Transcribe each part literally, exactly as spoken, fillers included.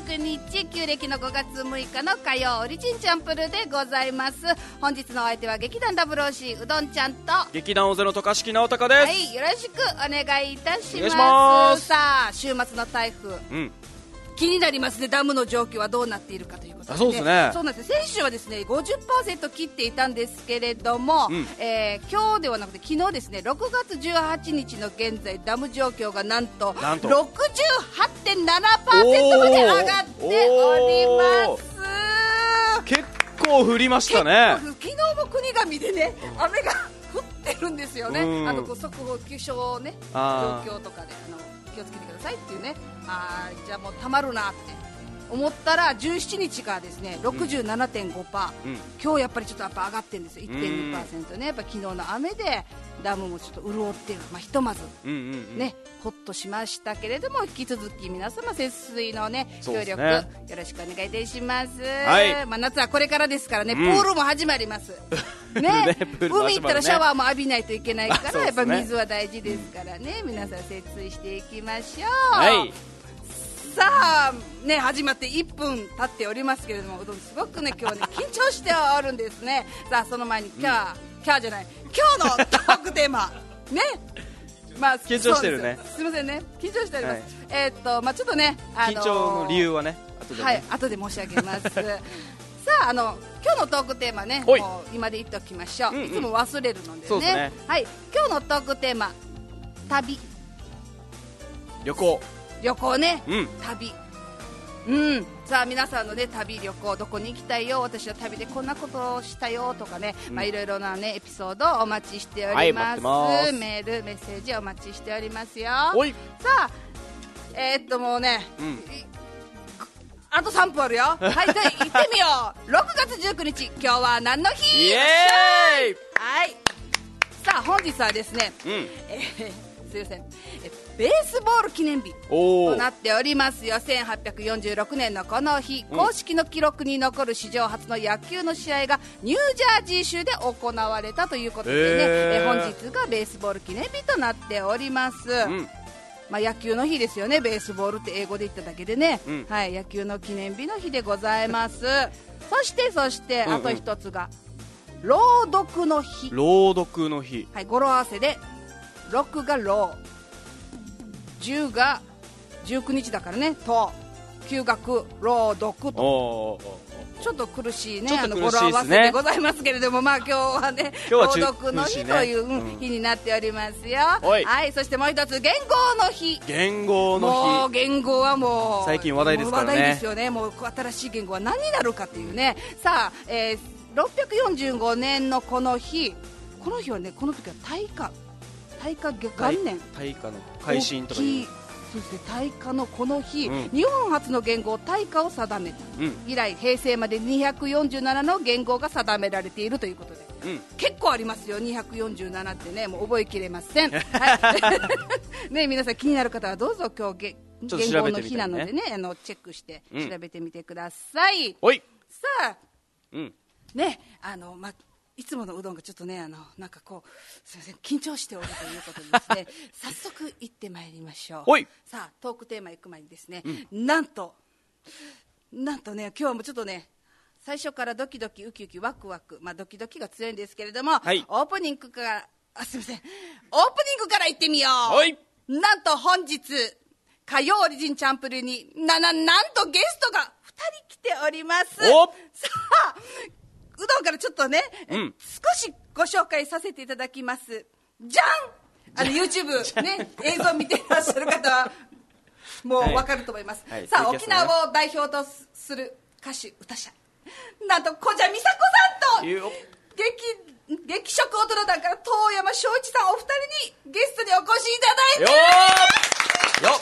くにち、旧暦のごがつむいかの火曜オリジンチャンプルでございます。本日のお相手は劇団ダブルオーシーうどんちゃんと劇団オゼの渡嘉敷直隆です。 はい、よろしくお願いいたします。 お願いします。 さあ、週末の台風、うん、気になりますね。ダムの状況はどうなっているかということで、ね、 あ、そうですね。 そうなんです。先週はですね ごじゅっパーセント 切っていたんですけれども、うん、えー、今日ではなくて昨日ですね、ろくがつじゅうはちにちの現在ダム状況がなんと ろくじゅうはちてんななパーセント まで上がっております。 結構降りましたね。 昨日も国頭でね、雨が降ってるんですよね。あの速報気象ね、状況とかであの気をつけてくださいっていうね。あー、じゃあもうたまるなって思ったらじゅうしちにちがですね ろくじゅうななてんごパーセント、うん、今日やっぱりちょっとやっぱ上がってるんですよ。 いってんにパーセント ね。やっぱ昨日の雨でダムもちょっと潤っている、まあ、ひとまず、うんうんうん、ね、ほっとしましたけれども、引き続き皆様節水の、ね、協力、ね、よろしくお願いいたします、はい。まあ、夏はこれからですからね、うん、プールも始まりますね。ね、海行ったらシャワーも浴びないといけないから、ね、やっぱ水は大事ですからね、皆さん節水していきましょう、はい。さあ、ね、始まっていっぷん経っておりますけれども、うどんすごくね今日ね緊張しておるんですね。さあ、その前に今日、うん、今日じゃない今日のトークテーマね、まあ、 緊張してるね。 す, すみませんね、緊張しております、はい。えー、っとまあちょっとね、あのー、 緊張の理由はね、後でね、 はい、後で申し上げますさあ、あの今日のトークテーマね、もう今で言っておきましょう、うんうん、いつも忘れるので ね, そうですね、 はい、今日のトークテーマ、旅、 旅行旅行ね、 うん、 旅、うん、さあ皆さんの、ね、旅、旅行、どこに行きたいよ、私は旅でこんなことをしたよとかね、うん、まあ、いろいろな、ね、エピソードをお待ちしております、はい、ます。メール、メッセージお待ちしておりますよ。さあ、えー、っともうね、うん、あとさんぷんあるよ。はい、じゃあ行ってみようろくがつじゅうくにち、今日は何の日？ イエーイ。 はい、さあ本日はですね、うん、えーすいません、えベースボール記念日となっておりますよ。せんはっぴゃくよんじゅうろくねんのこの日、うん、公式の記録に残る史上初の野球の試合がニュージャージー州で行われたということでね、えー、本日がベースボール記念日となっております、うん。まあ、野球の日ですよね。ベースボールって英語で言っただけでね、うん、はい、野球の記念日の日でございますそしてそしてあと一つが、うんうん、朗読の日。 朗読の日、 はい、語呂合わせでろくがろう、じゅうがじゅうくにちだからね、ときゅうがく朗読と、ちょっと苦しいね、あの語呂合わせでございますけれども、まあ今日はね朗読の日という、ね、うん、日になっておりますよ。はい、そしてもう一つ、元号の日。 元号の日、 もう元号はもう最近話題ですからね。 話題ですよね。もう新しい元号は何になるかっていうね。さあ、えー、ろっぴゃくよんじゅうごねんのこの日、この日はね、この時は大化大化元年、 大化の改新とかいう、 そうですね、大化のこの日、うん、日本初の元号大化を定めた、うん、以来平成までにひゃくよんじゅうななの元号が定められているということで、うん、結構ありますよ。にひゃくよんじゅうななってね、もう覚えきれません、はいね、皆さん気になる方はどうぞ今日元号の日なのでね、あのチェックして調べてみてください、 うん、さあ、うん、ね、あのまいつものうどんがちょっとね、あのなんかこうすいません、緊張しておるということでですね早速行ってまいりましょう。さあトークテーマ行く前にですね、うん、なんとなんとね、今日はもうちょっとね、最初からドキドキウキウキワクワク、まあドキドキが強いんですけれども、はい、オープニングからあすいませんオープニングから行ってみよう、はい、なんと本日火曜オリジンチャンプルになななんとゲストがふたり来ております。さあうどんからちょっとね、うん、少しご紹介させていただきます。じゃん、あの YouTube ね映像見ていらっしゃる方はもう分かると思います、はいはい。さあ、沖縄を代表とする歌手歌者、なんと小蛇美佐子さんと劇劇食大人団から遠山翔一さんお二人にゲストにお越しいただいてよ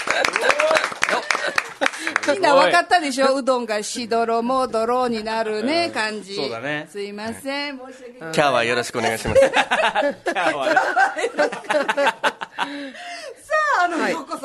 っみんな分かったでしょ、うどんがしどろもどろになるね、うん、感じ。 そうだね。 すいません、申し訳ない。 今日はよろしくお願いします。今日はよろしくお願いします。さあ、あの、はい、ようこそ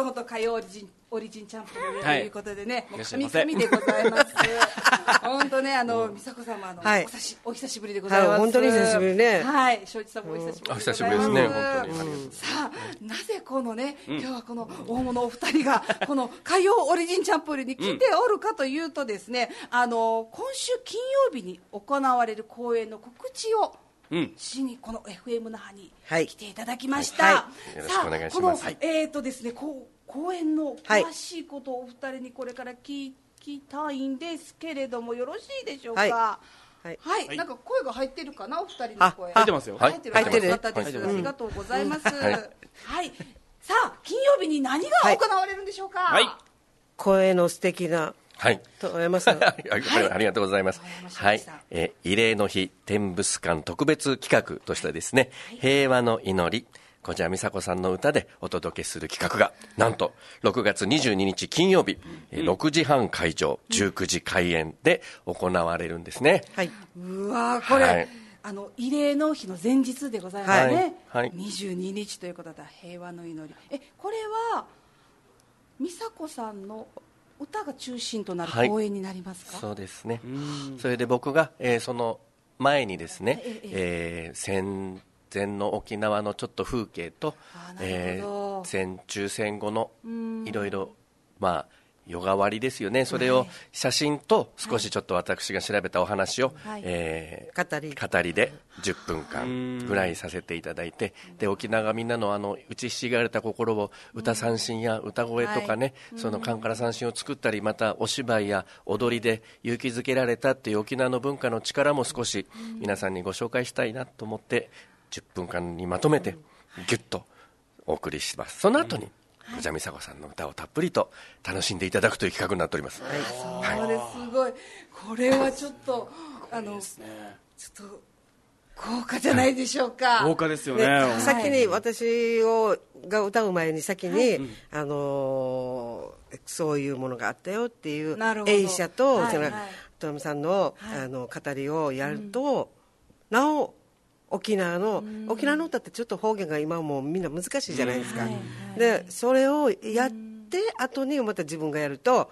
ともと火曜オリジンオリジンチャンプルということでね、 はい、 もう神々でございます本当ね、あの美佐子さんもあの、はい、お, 久しお久しぶりでございます、はい、 本当に久しぶりね。 はい、庄一さんもお久しぶりでございます。お久しぶりですね、本当に、うん、さあなぜこのね、うん、今日はこの大物お二人がこの火曜オリジンチャンプルに来ておるかというとですね、うん、あの今週金曜日に行われる公演の告知をしにこの エフエム 那覇に来ていただきました、はいはい、 よろしくお願いします。 さあこの、えーとですね、こう公演の詳しいことをお二人にこれから聞きたいんですけれども、よろしいでしょうか。はい、はいはい、なんか声が入ってるかな、お二人の声。 入ってますよ。 入ってる。入ってる。よかったです。ありがとうございます。はい、はい、さあ金曜日に何が行われるんでしょうか。はい、 声の素敵な。はい、と山さんありがとうございます。はい、えー、慰霊の日天物館特別企画としてですね、はい、平和の祈り、小島美佐子さんの歌でお届けする企画がなんとろくがつにじゅうににち金曜日、うん、ろくじはん会場じゅうくじ開演で行われるんですね。 はい、うわこれ、はい、あの慰霊の日の前日でございますね、はいはい、にじゅうににちということで平和の祈り、えこれは美佐子さんの歌が中心となる公演になりますか。 はい、そうですね。それで僕が、えー、その前にですね、ええー、戦前の沖縄のちょっと風景と、えー、戦中戦後のいろいろまあ夜変わりですよね、それを写真と少しちょっと私が調べたお話を、はい、えー、語り語りでじゅっぷんかんぐらいさせていただいて、で沖縄みんなのあの打ちひしがれた心を歌三振や歌声とかね、はい、そのカンカラ三振を作ったり、またお芝居や踊りで勇気づけられたっていう沖縄の文化の力も少し皆さんにご紹介したいなと思ってじゅっぷんかんにまとめてギュッとお送りします。その後に小島美佐子さんの歌をたっぷりと楽しんでいただくという企画になっております。 はい、そうです、すごい。これはちょっとあの、ね、ちょっと豪華じゃないでしょうか。 豪華ですよね。 ね、先に私をが歌う前に先に、はい、あのー、そういうものがあったよっていう映写と、はいはい、その戸上さんの、はい、あの語りをやると、うん、なお沖縄の、うん、沖縄の歌ってちょっと方言が今もうみんな難しいじゃないですか、うん、はいはい、でそれをやって後にまた自分がやると、はい、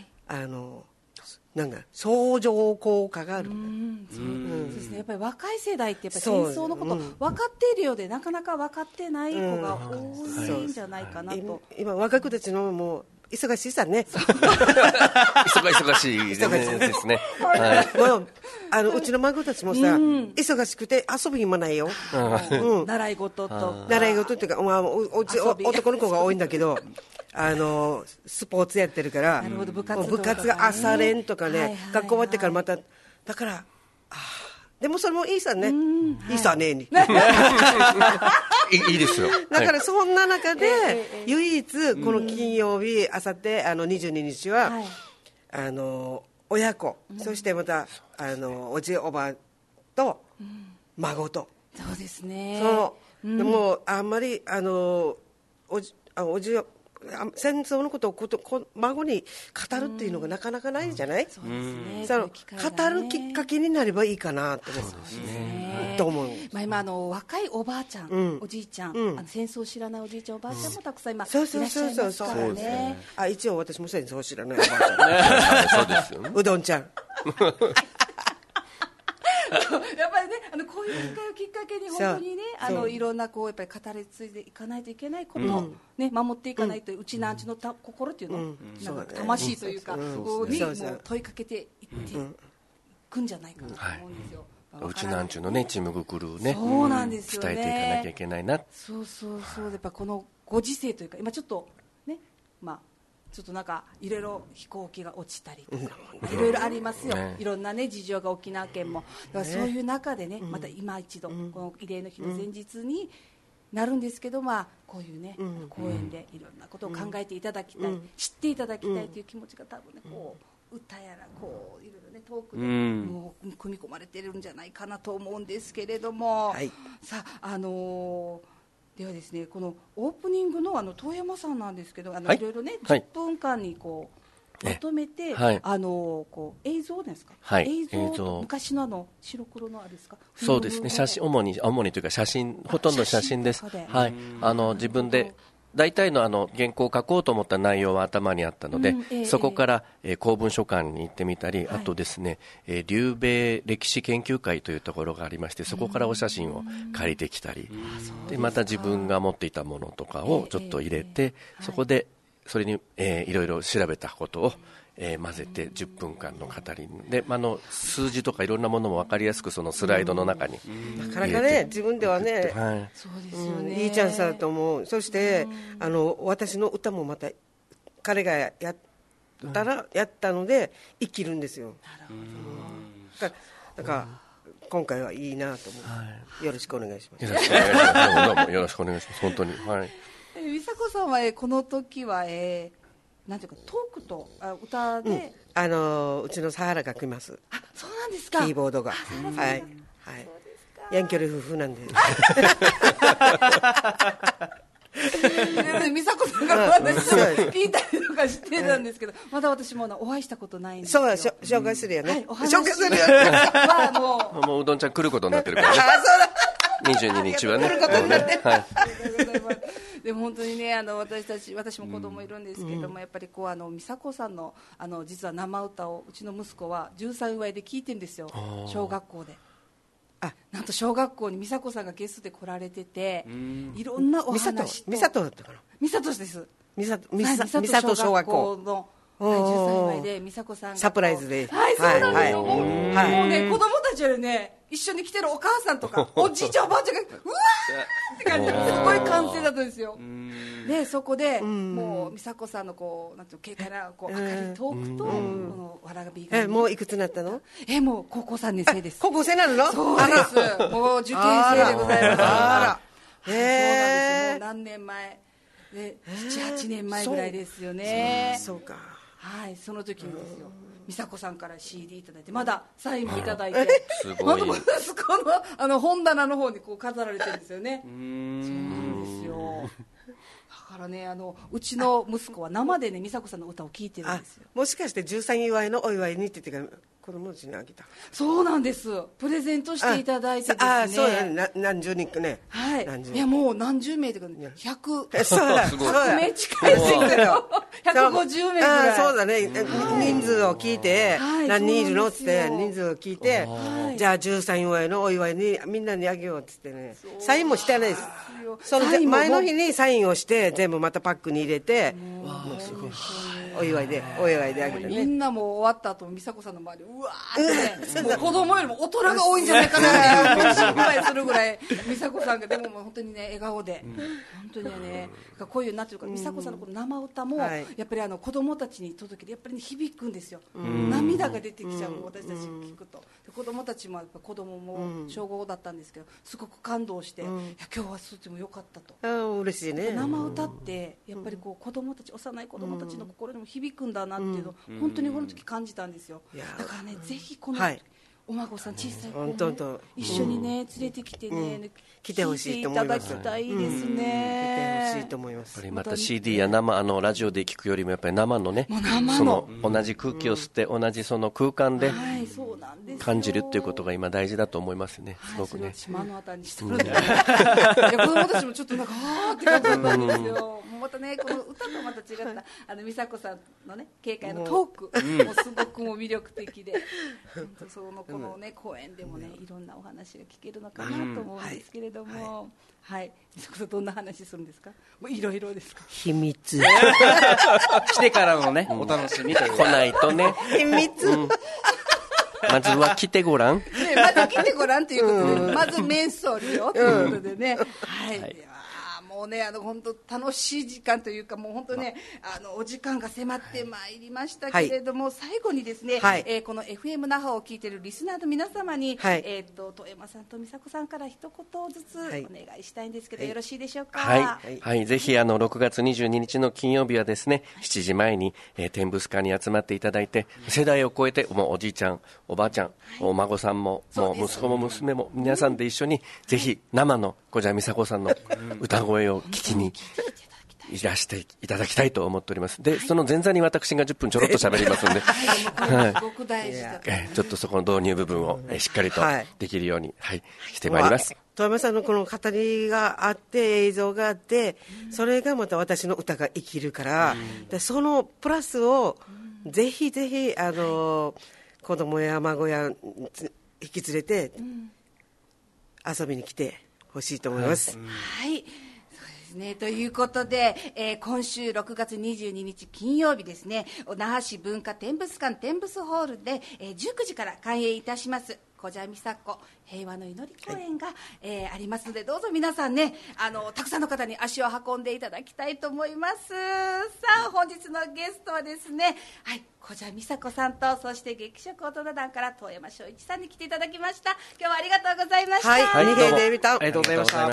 あのなんか相乗効果がある、うん、 そう、うん、ですね。やっぱり若い世代ってやっぱり戦争のこと分かっているようで、なかなか分かってない子が多いんじゃないかなと、うん、 今若い子たちのもう忙しいさね忙忙しいですね、はい、 もうあのうちの孫たちもさ、うん、忙しくて遊ぶ暇ないよ、 うん、習い事と習い事っていうか、まあ、おうち男の子が多いんだけどあのスポーツやってるから部 活, 部活が朝練とかね、はいはいはい、学校終わってからまただからあでもそれもいいさね、はい、いいさねにい, いいですよ。 だからそんな中で、はい、唯一この金曜日あさってあのにじゅうににちは、はい、あの親子、うん、そしてまたあのおじおばと孫と、 うん、そうですね。 そう、うん、でもあんまりあのおじあおじ戦争のことをことこ孫に語るっていうのがなかなかないじゃない、うん、そうですね。その語るきっかけになればいいかなと思う、そうですね、と思う、 まあ、今あの若いおばあちゃん、うん、おじいちゃん、うん、あの戦争を知らないおじいちゃんおばあちゃんもたくさん今、うん、いらっしゃいますからね。 あ一応私も戦争を知らないおばあちゃんそうですよね、うどんちゃんやっぱりね、あのこういう機会をきっかけに本当にね、あのいろんなこうやっぱり語り継いでいかないといけないことを、うん、ね、守っていかないと、うん、うちなんちのた心っていうの、うん、なんか魂というか、うん、こうにもう問いかけていっていくんじゃないかなと思うんですよ。 はい、うちなんちゅうのねチームグクルーね、 そうなんですよね、 伝えていかなきゃいけないな。 そうそうそう、やっぱこのご時世というか今ちょっとね、まあちょっとなんかいろいろ飛行機が落ちたりとかいろいろありますよ、ね、いろんなね事情が沖縄県もだからそういう中でね、また今一度この慰霊の日の前日になるんですけど、まあこういうね公園でいろんなことを考えていただきたい、知っていただきたいという気持ちが多分ねこう歌やらこういろいろねトークでもう組み込まれてるんじゃないかなと思うんですけれども、はい、さああのーではですね、このオープニング の, あの遠山さんなんですけど、あの、はい、いろいろねじゅっぷんかんにこう、はい、まとめて、はい、あのこう映像ですか、はい、映像、映像昔のあの白黒のあれですか。 そうですね、写真主に主にというか写真、ほとんど写真です。はい、あの自分で大体のあの原稿を書こうと思った内容は頭にあったので、うんえー、そこから、えー、公文書館に行ってみたり、はい、あとですね、えー、留米歴史研究会というところがありまして、そこからお写真を借りてきたり、でまた自分が持っていたものとかをちょっと入れて、えーえー、そこでそれに、えー、いろいろ調べたことをえー、混ぜてじゅっぷんかんの語りで、あの数字とかいろんなものも分かりやすくそのスライドの中になかなかね自分ではね、 はい、そうですよね、 いいチャンスだと思う。そしてあの私の歌もまた彼がやったら、うん、やったので生きるんですよ。なるほど。だから今回はいいなと思う、はい、よろしくお願いします。よろしくお願いしますどうもよろしくお願いします本当に。はい、 え美佐子さんは、えこの時は、えーなんていうかトークとあ歌で、うん、 あのうちのサハラが来ます。 あ、そうなんですか。 キーボードが、はいはい、遠距離夫婦なんで。 美佐子さんが私聞いたりとかしてたんですけど、まだ私もお会いしたことないんですよ。 そうしょ紹介するよね、はい、 お話紹介するよねはもうもううどんちゃん来ることになってるからね。あ、そうだにじゅうににちはね。来ることになって、はいでも本当にね、あの私たち私も子供いるんですけども、うん、やっぱりこうあの美佐子さんのあの実は生歌をうちの息子はじゅうさん祝いで聞いてるんですよ、小学校で。あ、なんと小学校に美佐子さんがゲストで来られてて、いろんなお話と。 美里だったかな。 美里です。 美里美里小学校のじゅうさん祝いで美佐子さんがサプライズで、 はい、そうなんですよ、はい、もうね子供たちよりね一緒に来てるお母さんとかおじいちゃんおばあちゃんがうわーって感じですごい歓声だったんですよ。でそこでもう美佐子さんのこうなんていう軽快なこう明るいトークとこのわらびが、 えもういくつになったの？ えもう高校さんねん生です。 高校生なの？ そうです。もう受験生でございます。あら、へえ、そうなんです。もう何年前でななはちねんまえぐらいですよね。 そうか。 はい、その時にですよ、美佐子さんから シーディー いただいて、まだサインもいただいて、 すごい息子のあの本棚の方にこう飾られてるんですよね。うーん、そうなんですよ。だからね、あのうちの息子は生でね美佐子さんの歌を聴いてるんですよ。 もしかしてじゅうさん祝いのお祝いにって言って子供たちにあげた。 そうなんです。プレゼントしていただいてですね。 ああ、そうだね。何十人かね。 はい。いやもう何十名とかひゃくそうだ。 ひゃくめい近いですよ。ひゃくごじゅうめいぐらい。 あ、そうだね。人数を聞いて、何人いるのって人数を聞いて、じゃあじゅうさん祝いのお祝いにみんなにあげようって言ってね。サインもしてないです。その前の日にサインをして全部またパックに入れて、もうすごいお祝いでお祝いであげてね。 みんなも終わった後美佐子さんの周りうわーってね、もう子供よりも大人が多いんじゃないかなって心配するぐらい美佐子さんがでももう本当にね笑顔で、うん、本当にねこういうなんていうか美佐子さんのこの生歌も、うん、やっぱりあの子供たちに届けてやっぱり、ね、響くんですよ、うん、涙が出てきちゃう、うん、私たち聞くとで子供たちもやっぱ子供も小ごだったんですけどすごく感動して、うん、いや今日はとても良かったと。 あ嬉しいね。 生歌ってやっぱりこう子供たち幼い子供たちの心にも響くんだなっていうのを、うん、本当にこの時感じたんですよ。だからねぜひこの、はい、お孫さん小さい子を、ね、一緒にね連れてきてね、うん、 来てほしいと思います。 来ていただきたいですね。 来てほしいと思います。 やっぱりまた シーディー や生あのラジオで聞くよりもやっぱり生のね、 生のその同じ空気を吸って、うん、同じその空間で感じるっていうことが今大事だと思いますね。すごくね。 島のあたりにしてるんで、いや子供たちもちょっとなんかあーって感じだったんですよ。またねこの歌とまた違ったあの美佐子さんのね軽快のトークもすごくも魅力的で、本当そのこのね公演でもねいろんなお話が聞けるのかなと思うんですけれども、はい、美佐子さんどんな話するんですか？もういろいろですか？ 秘密。 来てからのねお楽しみという。 来ないとね。 秘密。うんまずは来てごらん、ね、 まず来てごらんということで、うん、まず面相利用ということでね、うん、はい、はい、もうねあの本当楽しい時間というかもう本当ねあのお時間が迫ってまいりましたけれども、はい、最後にですね、はい、えー、この エフエム 那覇を聞いているリスナーの皆様に、はい、えー、と遠山さんと美佐子さんから一言ずつお願いしたいんですけど、はい、よろしいでしょうか？ はい、はいはい、ぜひあのろくがつにじゅうににちの金曜日はですね、はい、しちじまえに、えー、天ブスカに集まっていただいて、世代を超えてもうおじいちゃんおばあちゃん、はい、お孫さんも、もう息子も娘も皆さんで一緒に、うん、ぜひ生の小蛇美佐子さんの歌声を聞きにいらしていただきたいと思っております。で、はい、その前座に私がじゅっぷんちょろっと喋りますので、 はい、すごく大事だと、 ね、ちょっとそこの導入部分をしっかりとできるように、はい、してまいります。 遠山さんのこの語りがあって映像があって、それがまた私の歌が生きるから、うん、でそのプラスをぜひぜひあの、はい、子供や孫や引き連れて遊びに来てほしいと思います。 はい、はいね、ということで、えー、今週ろくがつにじゅうににち金曜日ですね、那覇市文化展物館展物ホールで、えー、じゅうくじから開演いたします古謝美佐子平和の祈り公演が、はい、えー、ありますので、どうぞ皆さんね、あのたくさんの方に足を運んでいただきたいと思います。さあ本日のゲストはですね、はい、古謝美佐子さんと、そして劇食大人団から遠山翔一さんに来ていただきました。今日はありがとうございました。 はい、 はい、 二平デビタンありがとうございました。はい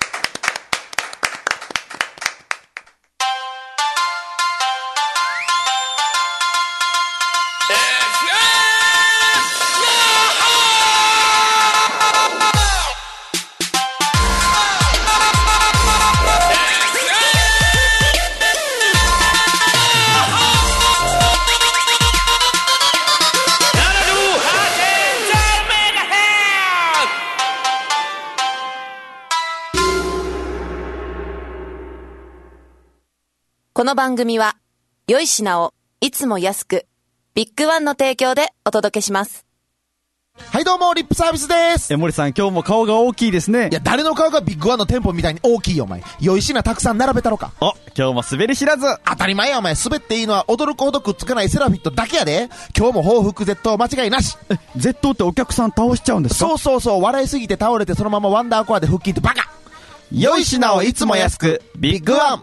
この番組は良い品をいつも安くビッグワンの提供でお届けします。 はいどうもリップサービスです。 え森さん今日も顔が大きいですね。 いや誰の顔がビッグワンの店舗みたいに大きいよお前。良い品たくさん並べたろか。 お今日も滑り知らず。 当たり前やお前。滑っていいのは驚くほどくっつかないセラフィットだけやで。今日も報復絶倒間違いなし。 え絶倒ってお客さん倒しちゃうんですか。 そうそうそう。笑いすぎて倒れてそのままワンダーコアで腹筋ってバカ。良い品をいつも安くビッグワン。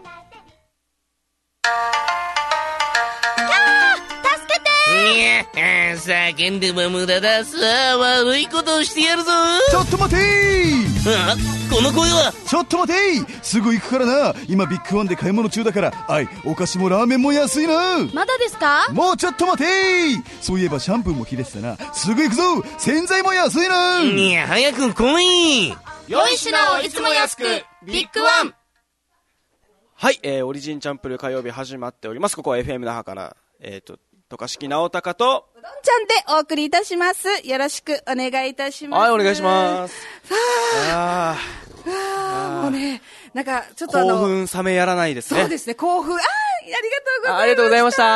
叫んでも無駄だ。さあ悪いことをしてやるぞ。 ちょっと待てー。 あこの声は。 ちょっと待てー。すぐ行くからな。今ビッグワンで買い物中だから。あいお菓子もラーメンも安いな。 まだですか。 もうちょっと待てー。そういえばシャンプーも切れてたな。すぐ行くぞ。洗剤も安いな。 いや早く来い。 良い品をいつも安くビッグワン。 はい、えー、オリジンチャンプル火曜日始まっております。ここは エフエム 那覇からえっ、ー、と渡嘉敷直隆とうどんちゃんでお送りいたします。よろしくお願いいたします。 はい、お願いします。 さあ、ああもうね、なんかちょっとあの興奮冷めやらないですね。 そうですね、興奮。ああ、ありがとうございました。 ありがとうございました。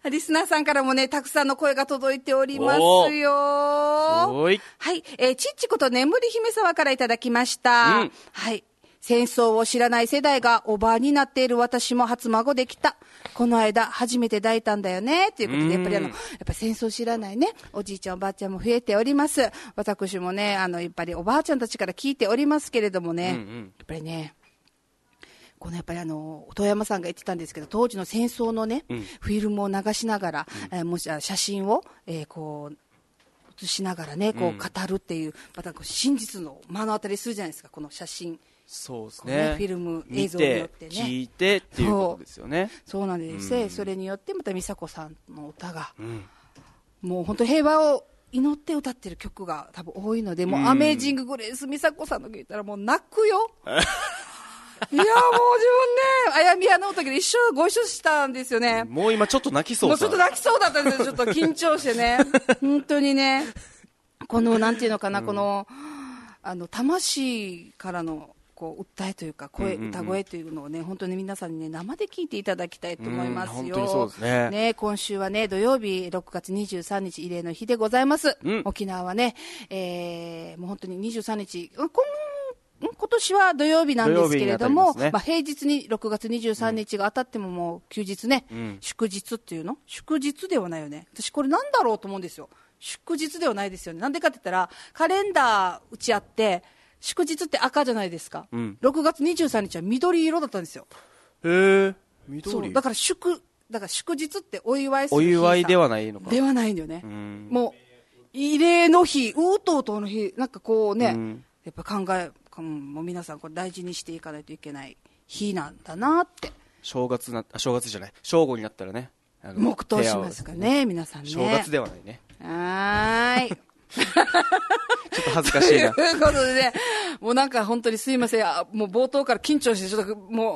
リスナーさんからもね、たくさんの声が届いておりますよ。 はい。 はい、えー、ちっちこと眠り姫様からいただきました。うん、はい。戦争を知らない世代がおばあになっている私も初孫できた。この間初めて抱いたんだよね。ということで、やっぱりあの、やっぱり戦争を知らないね、おじいちゃんおばあちゃんも増えております。私もね、あの、やっぱりおばあちゃんたちから聞いておりますけれどもね、うんうん、やっぱりね、このやっぱりあの、遠山さんが言ってたんですけど、当時の戦争のね、うん、フィルムを流しながら、うん、えー、もし写真を、えー、こう、写しながらね、こう語るっていう、うん、またこう真実の目の当たりするじゃないですか、この写真。 そうですね、 ね、フィルム映像によってね、 聞いてっていうことですよね。 そう、そうなんですね、うん、それによってまた美佐子さんの歌が、うん、もう本当平和を祈って歌ってる曲が多分多いので、もう、うん、アメージンググレース美佐子さんの聞いたらもう泣くよいやもう自分ね、あやみやの時で一緒ご一緒したんですよね。 もう今ちょっと泣きそうもうちょっと泣きそうだったんですよ。ちょっと緊張してね本当にね、このなんていうのかな、うん、このあの魂からのこう訴えというか声、うんうんうん、歌声というのをね、本当に皆さんにね生で聞いていただきたいと思いますよ。 本当にそうですね。 ね、今週はね土曜日ろくがつにじゅうさんにち慰霊の日でございます。うん、沖縄はね、えー、もう本当ににじゅうさんにち今今年は土曜日なんですけれども、まね、まあ、平日にろくがつにじゅうさんにちが当たってももう休日ね、うん、祝日っていうの祝日ではないよね。私これなんだろうと思うんですよ。祝日ではないですよね。なんでかって言ったらカレンダー打ち合って祝日って赤じゃないですか、うん、ろくがつにじゅうさんにちは緑色だったんですよ。 へー、緑。 そうだから祝だから祝日ってお祝いする日、 お祝いではないのか。 ではないんだよね。うん、もう慰霊の日、うとうとうの日、なんかこうね、うん、やっぱ考え、うん、もう皆さんこれ大事にしていかないといけない日なんだなって。 正月な正月じゃない正午になったらね、 黙祷しますかね、皆さんね。 正月ではないね。 はーいちょっと恥ずかしいな。 ということでね、もうなんか本当にすいません、もう冒頭から緊張してちょっともう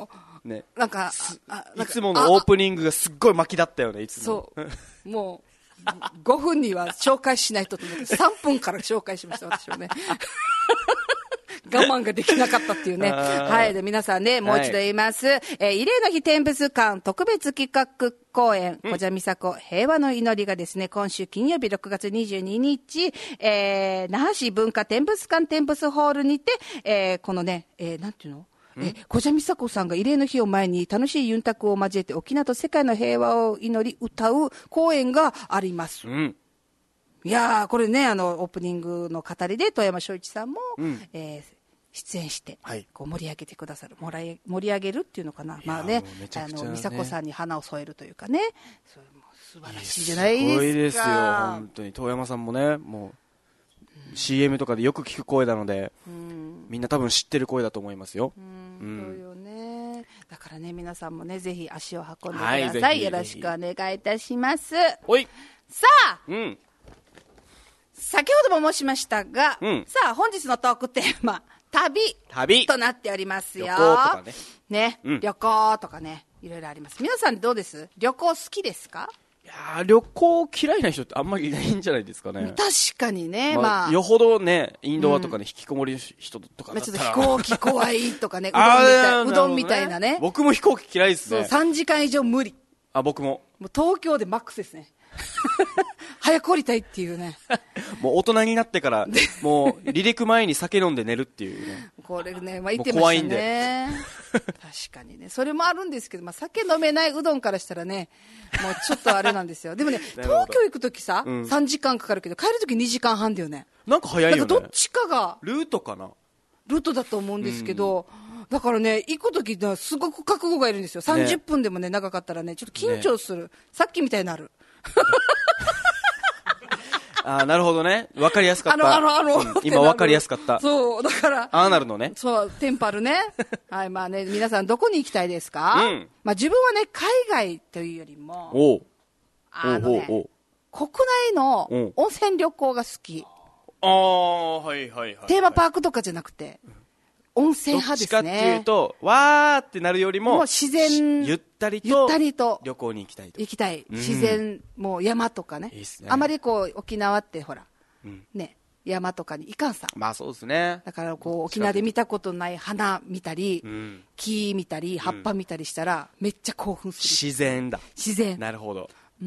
ね、 なんかいつものオープニングがすっごい巻きだったよね、いつも。 そうもうごふんには紹介しないとと思ってさんぷんから紹介しました、私はね。我慢ができなかったっていうね。はい。で、皆さんね、もう一度言います。はい、えー、慰霊の日展物館特別企画公演、小蛇美佐子平和の祈りがですね、今週金曜日ろくがつにじゅうににち、えー、那覇市文化展物館展物ホールにて、えー、このね、えー、なんていうのえ小蛇美佐子さんが慰霊の日を前に楽しいユンタクを交えて沖縄と世界の平和を祈り歌う公演があります。うん、いやー、これね、あの、オープニングの語りで富山翔一さんも、うん、えー出演して、はい、こう盛り上げてくださる、盛り盛り上げるっていうのかな、まあね、あの美佐子さんに花を添えるというかね、それも素晴らしいじゃないですか。すごいですよ、 本当に。遠山さんもね、もう、うん、シーエム とかでよく聞く声なので、うん、みんな多分知ってる声だと思いますよ。うん、 うん、そうよね。だからね、皆さんもね、ぜひ足を運んでください。はい、よろしくお願いいたします。 おい。 さあ、うん、先ほども申しましたが、うん、さあ本日のトークテーマ。旅, 旅となっておりますよ。 旅行とかね。 ね、うん、旅行とかね、いろいろあります。皆さんどうです？旅行好きですか？ いや旅行嫌いな人ってあんまりいないんじゃないですかね。 確かにね。まあ、 まあ、よほどね、インドアとかね、うん、引きこもりの人とかだったら、 まあ、ちょっと飛行機怖いとかね、うどんみたい、ね、うどんみたいなね。 僕も飛行機嫌いですね。 そう、さんじかん以上無理。 あ、僕も。 もう東京でマックスですね。早く降りたいっていうね。 もう大人になってからもう離陸前に酒飲んで寝るっていうね。 これね、まあ、言ってましたね。怖いんで。確かにね、それもあるんですけど、まあ、酒飲めないうどんからしたらね、もうちょっとあれなんですよ。でもね、東京行くときさ、うん、さんじかんかかるけど帰るときにじかんはんだよね。 なんか早いよね。 なんかどっちかがルートかな。 ルートだと思うんですけど、うん、だからね、行くときすごく覚悟がいるんですよ。さんじゅっぷんでもね、長かったらね、ちょっと緊張する。ね、さっきみたいになる。 あ、なるほどね。わかりやすかった。あの、あの、あの、うん、今わかりやすかった。 そう、だから。 ああなるのね。 そう、テンパるね。はい、まあね、皆さんどこに行きたいですか？うん。まあ自分はね、海外というよりも、おう。あのね、おうおうおう、国内の温泉旅行が好き。 ああ、はいはいはい。 テーマパークとかじゃなくて、温泉派ですね。 どっちかっていうと、わーってなるよりも、もう自然、 ゆったりと、 ゆったりと旅行に行きたいと。 行きたい。自然、もう山とかね。いいっすね。あまりこう、沖縄ってほら、うん、ね、山とかに行かんさ。 まあそうですね。 だからこう、沖縄で見たことない花見たり、うん、木見たり、葉っぱ見たりしたら、めっちゃ興奮する。 自然だ。 自然。 なるほど。 うん、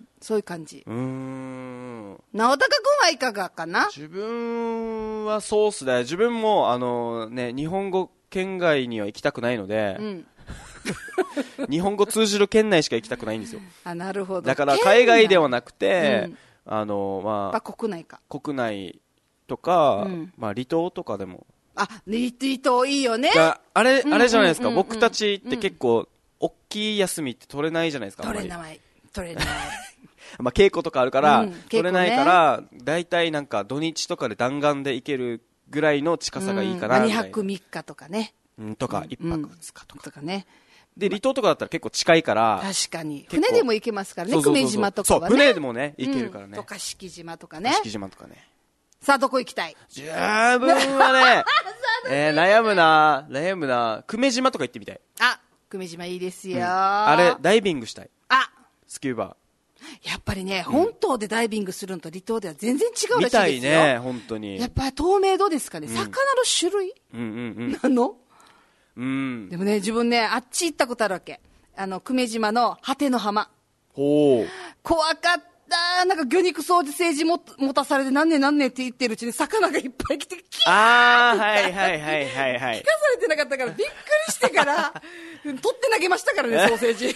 そういう感じ。うーん。直高君はいかがかな？ 自分はそうっすね。自分も、あのね、日本語県外には行きたくないので、うん、日本語通じる県内しか行きたくないんですよ。 あ、なるほど。 だから海外ではなくて、うん、あの、まあ、 まあ、国内か。 国内とか、うん、まあ、離島とかでも。 あ、離島いいよね。 あれ、あれじゃないですか。僕たちって結構、大きい休みって取れないじゃないですか。 取れない。取れない。 まあ稽古とかあるから、うんね、取れないから、だいたいなんか土日とかで弾丸で行けるぐらいの近さがいいかな、うん。 にはくみっかとかね。 うん、とか、いっぱくふつかとか。 とかね。 で、離島とかだったら結構近いから。 確かに。船でも行けますからね、久米島とかはね。 そう、船でもね、行けるからね。 とか、敷島とかね。 敷島とかね。 さあ、どこ行きたい？ 十分はね、えー、悩むな、悩むな、久米島とか行ってみたい。 あ、久米島いいですよ、うん。 あれ、ダイビングしたい。 あ、 スキューバー。 やっぱりね、うん、本島でダイビングするのと離島では全然違うらしいですよ。 みたいね、本当に。 やっぱり透明度ですかね、うん、魚の種類、うんうんうん、なの、うん、でもね、自分ね、あっち行ったことあるわけ。あの、久米島の果ての浜。 ほう。 怖かった。なんか魚肉掃除政治も持たされて何年何年って言ってるうちに魚がいっぱい来て、キャーあー、はいはいはいはいはい。聞かされてなかったからびっくりしてから、取って投げましたからね、ソーセージ。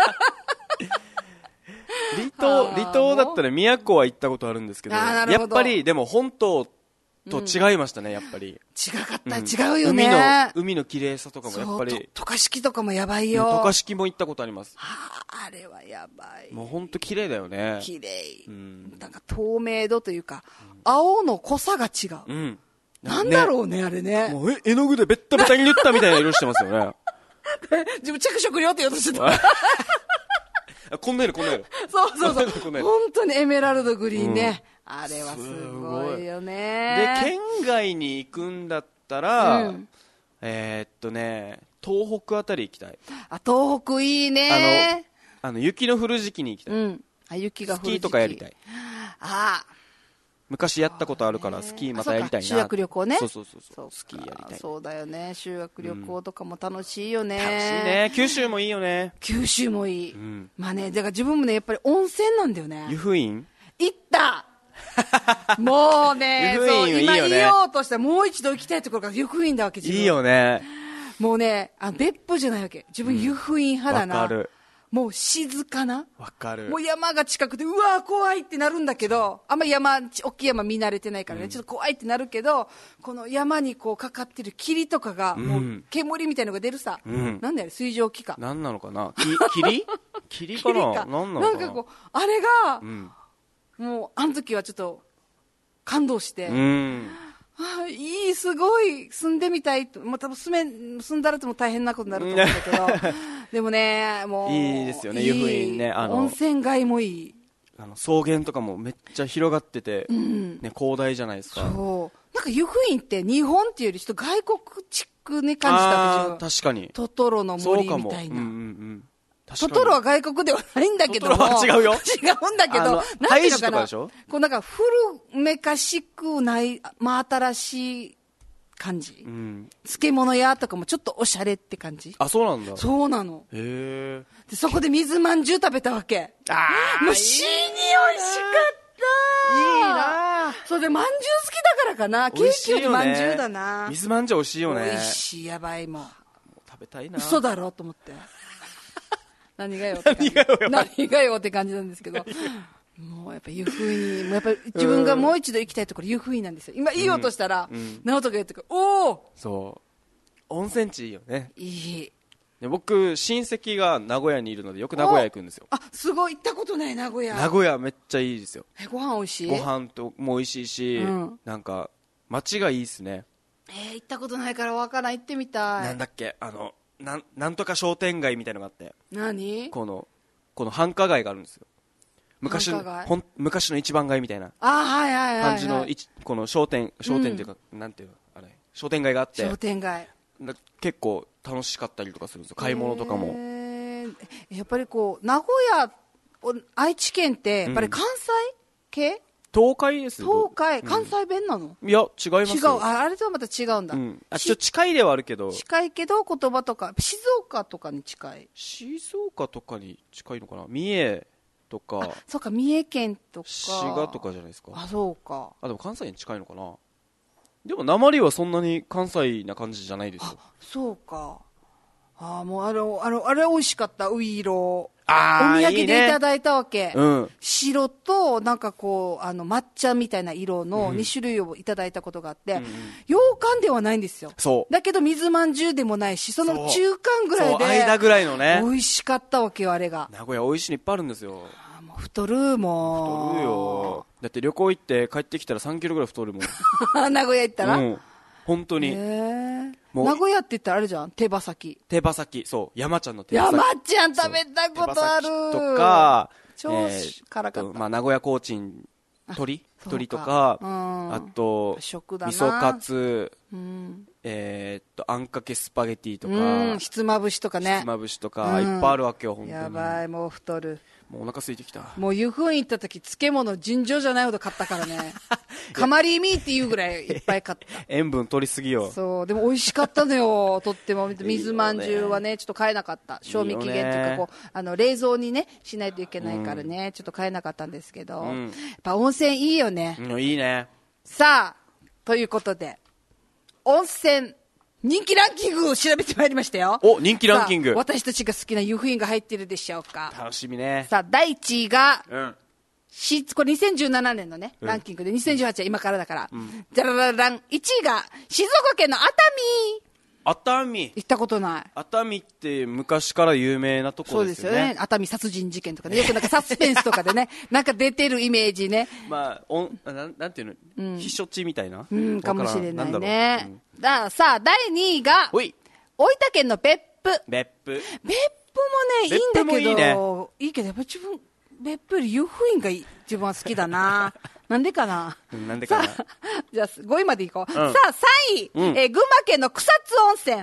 離島、離島だったら宮古は行ったことあるんですけど、やっぱりでも本島と違いましたね、やっぱり。 違かった、うん、違うよね。 海の、海の綺麗さとかもやっぱり。 渡嘉敷とかもやばいよ。 渡嘉敷も行ったことあります。 はあ、あれはやばい。 もう本当綺麗だよね。 綺麗。うん、なんか透明度というか、うん、青の濃さが違う。うん。なんだろうね、あれね。 もうえ絵の具でベッタベタに塗ったみたいな色してますよね。 自分着色料って言おうとしてた。 こんな色こんな色。 そうそうそう。本当にエメラルドグリーンね。うん、あれはすごいよね。 で、県外に行くんだったら、うん、えー、っとね、 東北あたり行きたい。 あ、東北いいね。 あの、あの雪の降る時期に行きたい。うん。 あ、雪が降る時期。 スキーとかやりたい。 ああ。 昔やったことあるからスキーまたやりたいな。 修学旅行ね。 そうそうそうそう。スキーやりたい。 そうだよね。修学旅行とかも楽しいよね。 楽しいね。九州もいいよね。 九州もいい。うん、まあね、だから自分もね、やっぱり温泉なんだよね。 湯布院行ったもうね、 湯布院いいよね。 今言おうとしたらもう一度行きたいところが湯布院だわけ。 いいよね。 もうね、あ別府じゃないわけ。自分湯布院派だな。わ、うん、かる。もう静かな。 わかる。 もう山が近くて、うわー怖いってなるんだけど、あんまり山、大きい山見慣れてないからね、うん、ちょっと怖いってなるけど、この山にこうかかってる霧とかが、もう煙みたいなのが出るさ。うん、なんだよ、水蒸気か。 なんなのかなき霧霧かななんなのかななんかこう、あれが、うん、もう、あの時はちょっと、感動して、うんあいい、すごい、住んでみたいと、もう多分住め、住んだらとも大変なことになると思うんだけど、でもね、もう、 いいですよね、湯布院ね。 あの、温泉街もいい。 あの、草原とかもめっちゃ広がってて、うん、ね、広大じゃないですか。 そう。なんか湯布院って日本っていうよりちょっと外国チックに感じたんですよ。確かに。 トトロの森みたいな。 うんうんうんトトロは外国ではないんだけども。 トトロは違うよ。 違うんだけど、 なんていうのかな。こうなんか古めかしくない、まあ新しい感じ。うん、漬物屋とかもちょっとおしゃれって感じ。 あ、そうなんだ。 そうなの。 へえ。 で、そこで水まんじゅう食べたわけ。 ああ。 もう死に美味しかったいいなそうで、まんじゅう好きだからかな。ケーキよりまんじゅうだな。 水まんじゅう美味しいよね。 美味しい、やばいもん。もう食べたいな。 嘘だろと思って。何がよって感じ。何がよ、何がよって感じなんですけど。もうやっぱ湯布院、もうやっぱ自分がもう一度行きたいところ湯布院なんですよ。今言おうとしたら、うんうん、直人が言ってくる。おおそう。温泉地いいよね。 いい。 で僕、親戚が名古屋にいるのでよく名古屋行くんですよ。 あ、すごい。行ったことない名古屋。 名古屋めっちゃいいですよ。 え、ご飯美味しい？ ご飯とも美味しいし、うん、なんか街がいいですね。 えー、行ったことないからわからん。行ってみたい。 なんだっけ、あの、なん、なんとか商店街みたいなのがあって。 何？ この、この繁華街があるんですよ。昔の、ほん、昔の一番街みたいな。 あ、はいはいはい、はい。 感じの、この商店、商店っていうか、うん、なんていうの、あれ、商店街があって。 商店街。 結構楽しかったりとかするんですよ。買い物とかも。 えー、やっぱりこう、名古屋、愛知県って、やっぱり関西系、うん、 東海ですよ。東海、関西弁なの？ うん、いや、違いますよ。 違う。あ、あれとはまた違うんだ。うん。 あ、ちょっと近いではあるけど。 近いけど、言葉とか、静岡とかに近い。 静岡とかに近いのかな？三重とか。 あ、そうか、三重県とか。 滋賀とかじゃないですか。 あ、そうか。 あ、でも関西に近いのかな？でも、訛りはそんなに関西な感じじゃないですよ。 あ、そうか。あ、もう、あの、あの、あれ美味しかった、ウイロー。 あお土産でいただいたわけ。 いいね、うん、 白と、なんかこう、あの、抹茶みたいな色のに種類をいただいたことがあって、うん、羊羹ではないんですよ。 そう。 だけど、水まんじゅうでもないし、その中間ぐらいで、 間ぐらいのね。 美味しかったわけよ、あれが。 名古屋美味しいのいっぱいあるんですよ。 あ、もう太る、もう。 太るよ。だって旅行行って帰ってきたらさんキロぐらい太るもん。 名古屋行ったら、 うん本当に。 名古屋って言ったらあれじゃん、手羽先。 手羽先、そう、山ちゃんの手羽先。 山ちゃん食べたことある。 とか、 超辛かった。 まあ、名古屋コーチン、鶏鶏とか、あと、味噌カツ、うん、えー、っと、あんかけスパゲティとか、 ひつまぶしとかね。 ひつまぶしとか、いっぱいあるわけよ、本当に。 やばい、もう太る。 もうお腹空いてきた。 もう湯布院行った時、漬物尋常じゃないほど買ったからね。かまりみっていうぐらいいっぱい買った。 塩分取りすぎよ。 そう。でも美味しかったのよ。とっても。水まんじゅうはね、ちょっと買えなかった。賞味期限っていうか、こう、あの、冷蔵にね、しないといけないからね、うん、ちょっと買えなかったんですけど。うん、やっぱ温泉いいよね。 うん、いいね。 さあ、ということで、温泉、人気ランキングを調べてまいりましたよ。 お、人気ランキング。 私たちが好きな湯布院が入ってるでしょうか。 楽しみね。 さあ、だいいちいが、 うん。 し、これにせんじゅうななねんのね、うん、ランキングで、にせんじゅうはちは今からだから。うん。じゃらららん。いちいが、静岡県の熱海。 熱海。 行ったことない。 熱海って昔から有名なところですよね。 そうですよね。熱海殺人事件とかね。よくなんかサスペンスとかでね、なんか出てるイメージね。 まあ、おん、なん、なんていうの、うん、避暑地みたいな。 うん、かもしれないね。うん、ださあ、だいにいが、 おい。 大分県の別府。 別府。 別府もね、いいんだけど、いいね、いいけど、やっぱ自分、別府より湯布院が自分は好きだな。なんでかな。 なんでかな。 じゃあ、ごいまでいこう。うん、さあ、さんい、うん、えー、群馬県の草津温泉。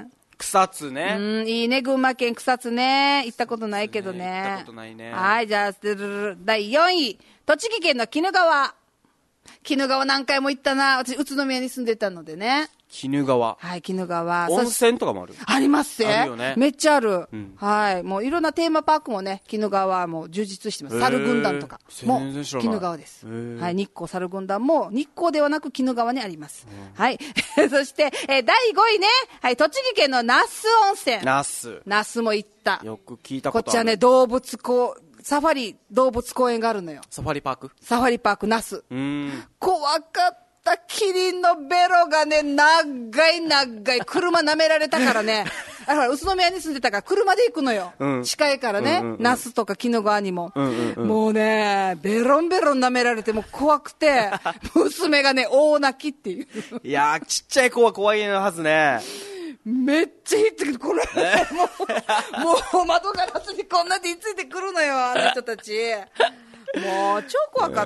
草津ね。 うん、いいね、群馬県草津ね。行ったことないけどね。 行ったことないね。 はい、じゃあ、だいよんい。栃木県の鬼怒川。鬼怒川何回も行ったな。私、宇都宮に住んでたのでね。 鬼怒川。 はい、鬼怒川。 温泉とかもある？ ありますね。 あるよね。 めっちゃある。 うん、 はい。もういろんなテーマパークもね、鬼怒川も充実してます。猿軍団とかも鬼怒川です。はい。日光猿軍団も日光ではなく鬼怒川にあります。はい。そして、えー、だいごいね。はい。栃木県の那須温泉。 那須。 那須も行った。 よく聞いたことある。 こっちはね、動物公サファリ動物公園があるのよ。 サファリパーク？ サファリパーク那須。 うん。 怖かった。キリンのベロがね、長い長い。車舐められたからね。あの、宇都宮に住んでたから車で行くのよ。うん、近いからね。うんうんうん、那須とか鬼怒川にも、うんうんうん。もうね、ベロンベロン舐められてもう怖くて、娘がね、大泣きっていう。 いやー、ちっちゃい子は怖いのはずね。 めっちゃひっついてくる。これ、もう、もう窓ガラスにこんなでひっついてくるのよ、あの人たち。もう超怖かった、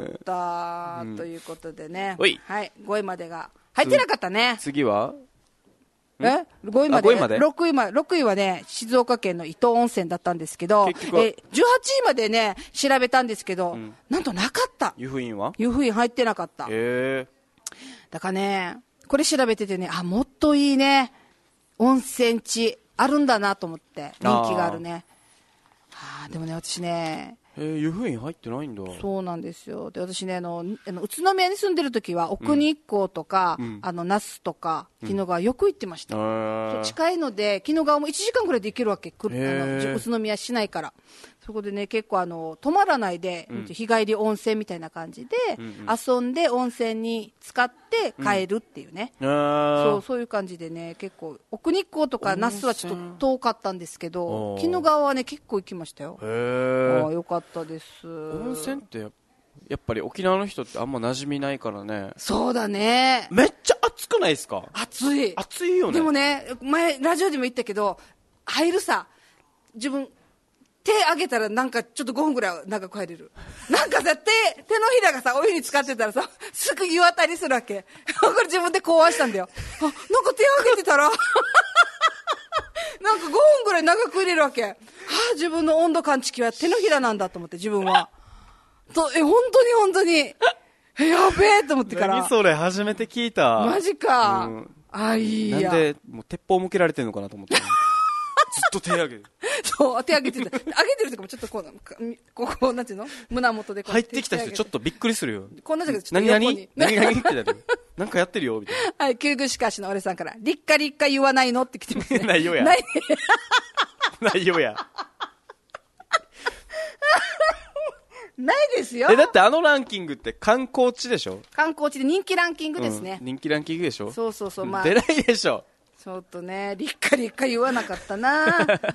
えー、ということでね、うん、はい、ごいまでが入ってなかったね。 次はえごいまで、ごいまでろくいまろくいはね、静岡県の伊東温泉だったんですけど、えじゅうはちいまでね調べたんですけど、うん、なんとなかった。 湯布院は湯布院入ってなかった。 へー。 だからね、これ調べててね、あ、もっといいね温泉地あるんだなと思って人気があるね。あ、でもね、私ね、 えー、湯布院入ってないんだ。 そうなんですよ。で、私ね、あの、あの宇都宮に住んでる時は奥日光とか、うん、あの那須とか鬼怒川よく行ってました、うん、そう近いので鬼怒川もいちじかんぐらいで行けるわけ、あの宇都宮市内から。そこでね、結構あの泊まらないで、うん、日帰り温泉みたいな感じで、うんうん、遊んで温泉に浸かって帰るっていうね、うん、そうそういう感じでね、結構奥日光とか那須はちょっと遠かったんですけど、鬼怒川はね結構行きましたよ。へー、あ、よかったです。 温泉ってやっぱり沖縄の人ってあんま馴染みないからね。 そうだね。 めっちゃ暑くないですか？ 暑い。 暑いよね。 でもね、前ラジオでも言ったけど、入るさ、自分手上げたらなんかちょっとごふんぐらい長く入れる。なんかさ、手、手のひらがさ、お湯に浸かってたらさ、すぐ湯あたりするわけ。これ自分で考案したんだよ。あ、なんか手上げてたら、なんかごふんぐらい長く入れるわけ。はあ、自分の温度感知器は手のひらなんだと思って、自分は。と、え、本当に本当に。え、やべえと思ってから。 何それ、初めて聞いた。 マジか。うん、あ、いいや。 なんで、もう鉄砲向けられてるのかなと思って。ずっと手上げる。 そう、手上げてた。上げてるとかもちょっとこう、ここ、なんていうの胸元でこう。 入ってきた人ちょっとびっくりするよ。 こんなだけどちょっと横に。 何々何々ってなる。なんかやってるよ、みたいな。 はい、救急士かしの俺さんから、リッカリッカ言わないのって来てますね。 ないよや。 ない。 ないよや。 ないですよ。 え、だってあのランキングって観光地でしょ？ 観光地で人気ランキングですね。 うん、人気ランキングでしょ？ そうそうそう、まあ。 出ないでしょ。 ちょっとね、リッカリッカ言わなかったな。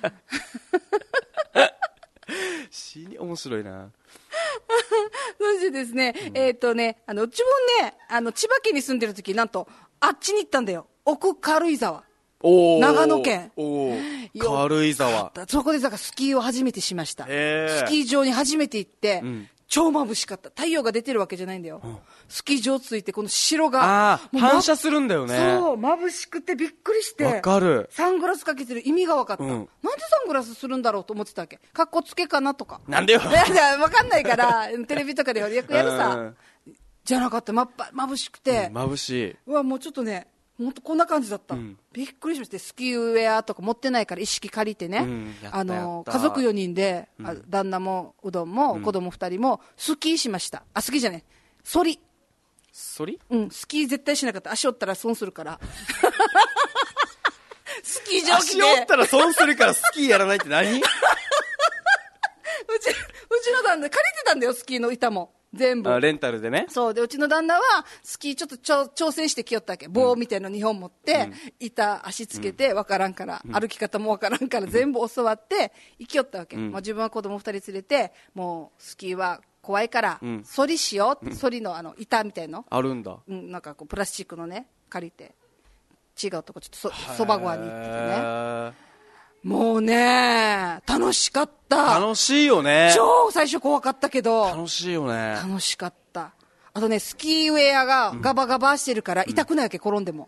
死に面白いな。 そしてですね、うん、えっ、ー、とね、あの、自分ね、あの、千葉県に住んでる時、なんと、あっちに行ったんだよ。奥軽井沢。 お長野県。 お軽井沢。 そこでだからスキーを初めてしました。スキー場に初めて行って、うん、超眩しかった。太陽が出てるわけじゃないんだよ。うん、スキー場ついて、この白が。 ああ、反射するんだよね。 そう、眩しくてびっくりして。 わかる。 サングラスかけてる意味が分かった。うん、なんでサングラスするんだろうと思ってたわけ。かっこつけかなとか。 なんでよ。 いやいや、分かんないから、テレビとかでよくやるさ。じゃなかった。ま、眩しくて。 うん、眩しい。 うわ、もうちょっとね、ほんとこんな感じだった、うん、びっくりしまして、スキーウェアとか持ってないから意識借りてね、うん、あの家族よにんで、うん、旦那もうどんも子供ふたりもスキーしました。あ、スキーじゃねえ、ソリ。 ソリ？ うん、スキー絶対しなかった。足折ったら損するからスキー場来て足折ったら損するからスキーやらないって何うち、うちの旦那借りてたんだよ、スキーの板も全部。 あ、レンタルでね。 そうで、うちの旦那はスキーちょっとちょ挑戦してきよったわけ。棒みたいなにほん持って、うん、板足つけて分からんから、うん、歩き方も分からんから全部教わって行きよったわけ、うん、まあ、自分は子供ふたり連れて、もうスキーは怖いから、うん、ソリしようって、ソリのあの板みたいのあるんだ、 うん、なんかこうプラスチックのね借りて、違うとこちょっと そ, そばごわに行っててね、もうね楽しかった。 楽しいよね。 超最初怖かったけど楽しいよね。 楽しかった。あとね、スキーウェアがガバガバしてるから痛くないわけ、うん、転んでも。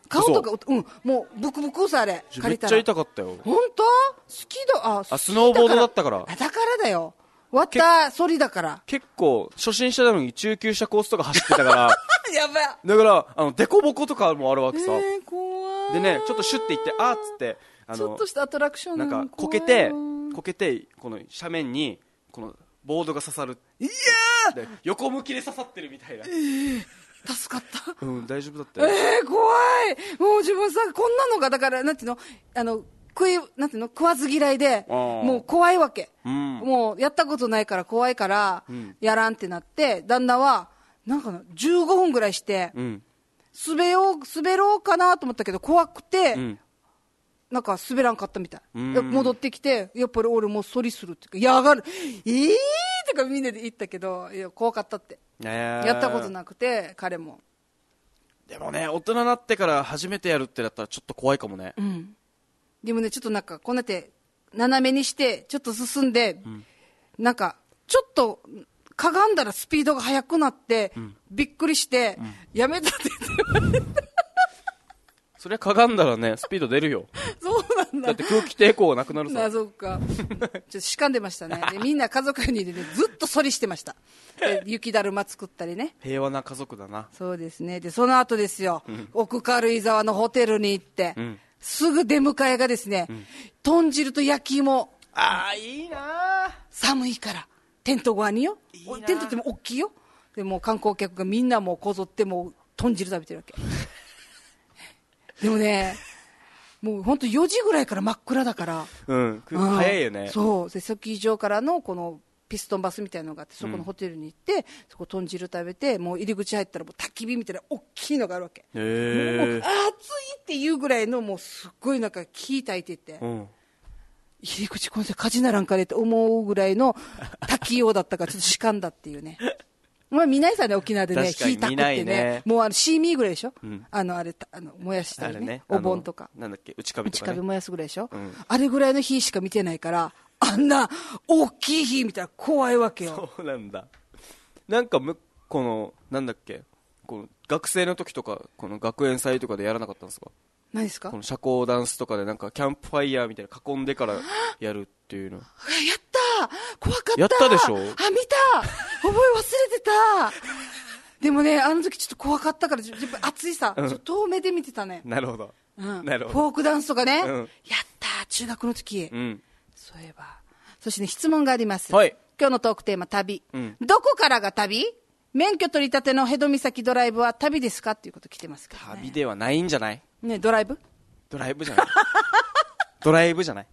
顔とか、うん、もうブクブクさあれめっちゃ痛かったよ。 本当？スキード、あ、 あ、スノーボードだったから。 だからだよ。わった、ソリだから。 結構、初心者なのに中級者コースとか走ってたから。 やばい。 だから、あの、デコボコとかもあるわけさ。えー、怖い。 でね、ちょっとシュッていって、あーっつって、 あの、ちょっとしたアトラクションなんか、こけて、こけて、この斜面に、この、ボードが刺さる。 いやー横向きで刺さってるみたいな。 えー、助かった。 うん、大丈夫だったよ。 えー、怖い。もう自分さ、こんなのが、だから、なんていうの、あの、食い、なんていうの、食わず嫌いで、もう怖いわけ。うん、もう、やったことないから怖いから、うん、やらんってなって、旦那は、なんかじゅうごふんぐらいして、うん、滑よう、滑ろうかなと思ったけど、怖くて、うん、なんか滑らんかったみたい。うん、戻ってきて、やっぱり俺もう反りするっていうか、やがる。えーとかみんなで言ったけど、いや、怖かったって。えー、やったことなくて、彼も。 でもね、大人になってから初めてやるってなったらちょっと怖いかもね。 うん。でもね、ちょっとなんか、こうやって、斜めにして、ちょっと進んで、うん、なんか、ちょっと、かがんだらスピードが速くなって、うん、びっくりして、うん、やめたって言って。 そりゃかがんだらね、スピード出るよ。 そうなんだ。 だって空気抵抗がなくなるさ。 あ、そうか。ちょっとしかんでましたね。でみんな家族にで、ね、ずっと反りしてました。で雪だるま作ったりね。 平和な家族だな。 そうですね。で、その後ですよ。うん、奥軽井沢のホテルに行って、うん、すぐ出迎えがですね、うん、豚汁と焼き芋。 ああ、いいな。 寒いから。テント側によ。いいテントっても大きいよ。でも観光客がみんなもうこぞってもう豚汁食べてるわけ。でもね、もう本当よじぐらいから真っ暗だから。 うん、早いよね。 そう。で、スキー場からのこのピストンバスみたいなのがあって、そこのホテルに行って、うん、そこ豚汁食べて、もう入り口入ったらもう焚き火みたいな大きいのがあるわけ。へー。もう暑いっていうぐらいのもうすっごいなんか木焚いてて。うん、入り口この人火事ならんかねって思うぐらいの焚きようだったからちょっとしかんだっていうね。まあ、見ないさね、沖縄でね、火たくってね、ねもうあのシーミーぐらいでしょ、うん、あのあれあの燃やしたり ね, ねお盆とかなんだっけ内壁とか、ね、 内壁燃やすぐらいでしょ、うん、あれぐらいの火しか見てないからあんな大きい火見たら怖いわけよ。 そうなんだ。なんかむこのなんだっけこの学生の時とかこの学園祭とかでやらなかったんですか。 何ですか。 この社交ダンスとかでなんかキャンプファイヤーみたいな囲んでからやるっていうの。やった怖かった。 やったでしょ。あ、 見た覚え忘れてた。でもねあの時ちょっと怖かったから暑いさ、うん、ちょっと遠目で見てたね。 なるほど、 うん、 なるほど。 フォークダンスとかね、うん、やった中学の時、 うん、 そういえば。そして、ね、質問があります、 はい、 今日のトークテーマ旅、 うん、 どこからが旅。免許取り立てのヘド岬ドライブは旅ですかっていうこと来てますから、ね、 旅ではないんじゃないね。ドライブドライブじゃないドライブじゃない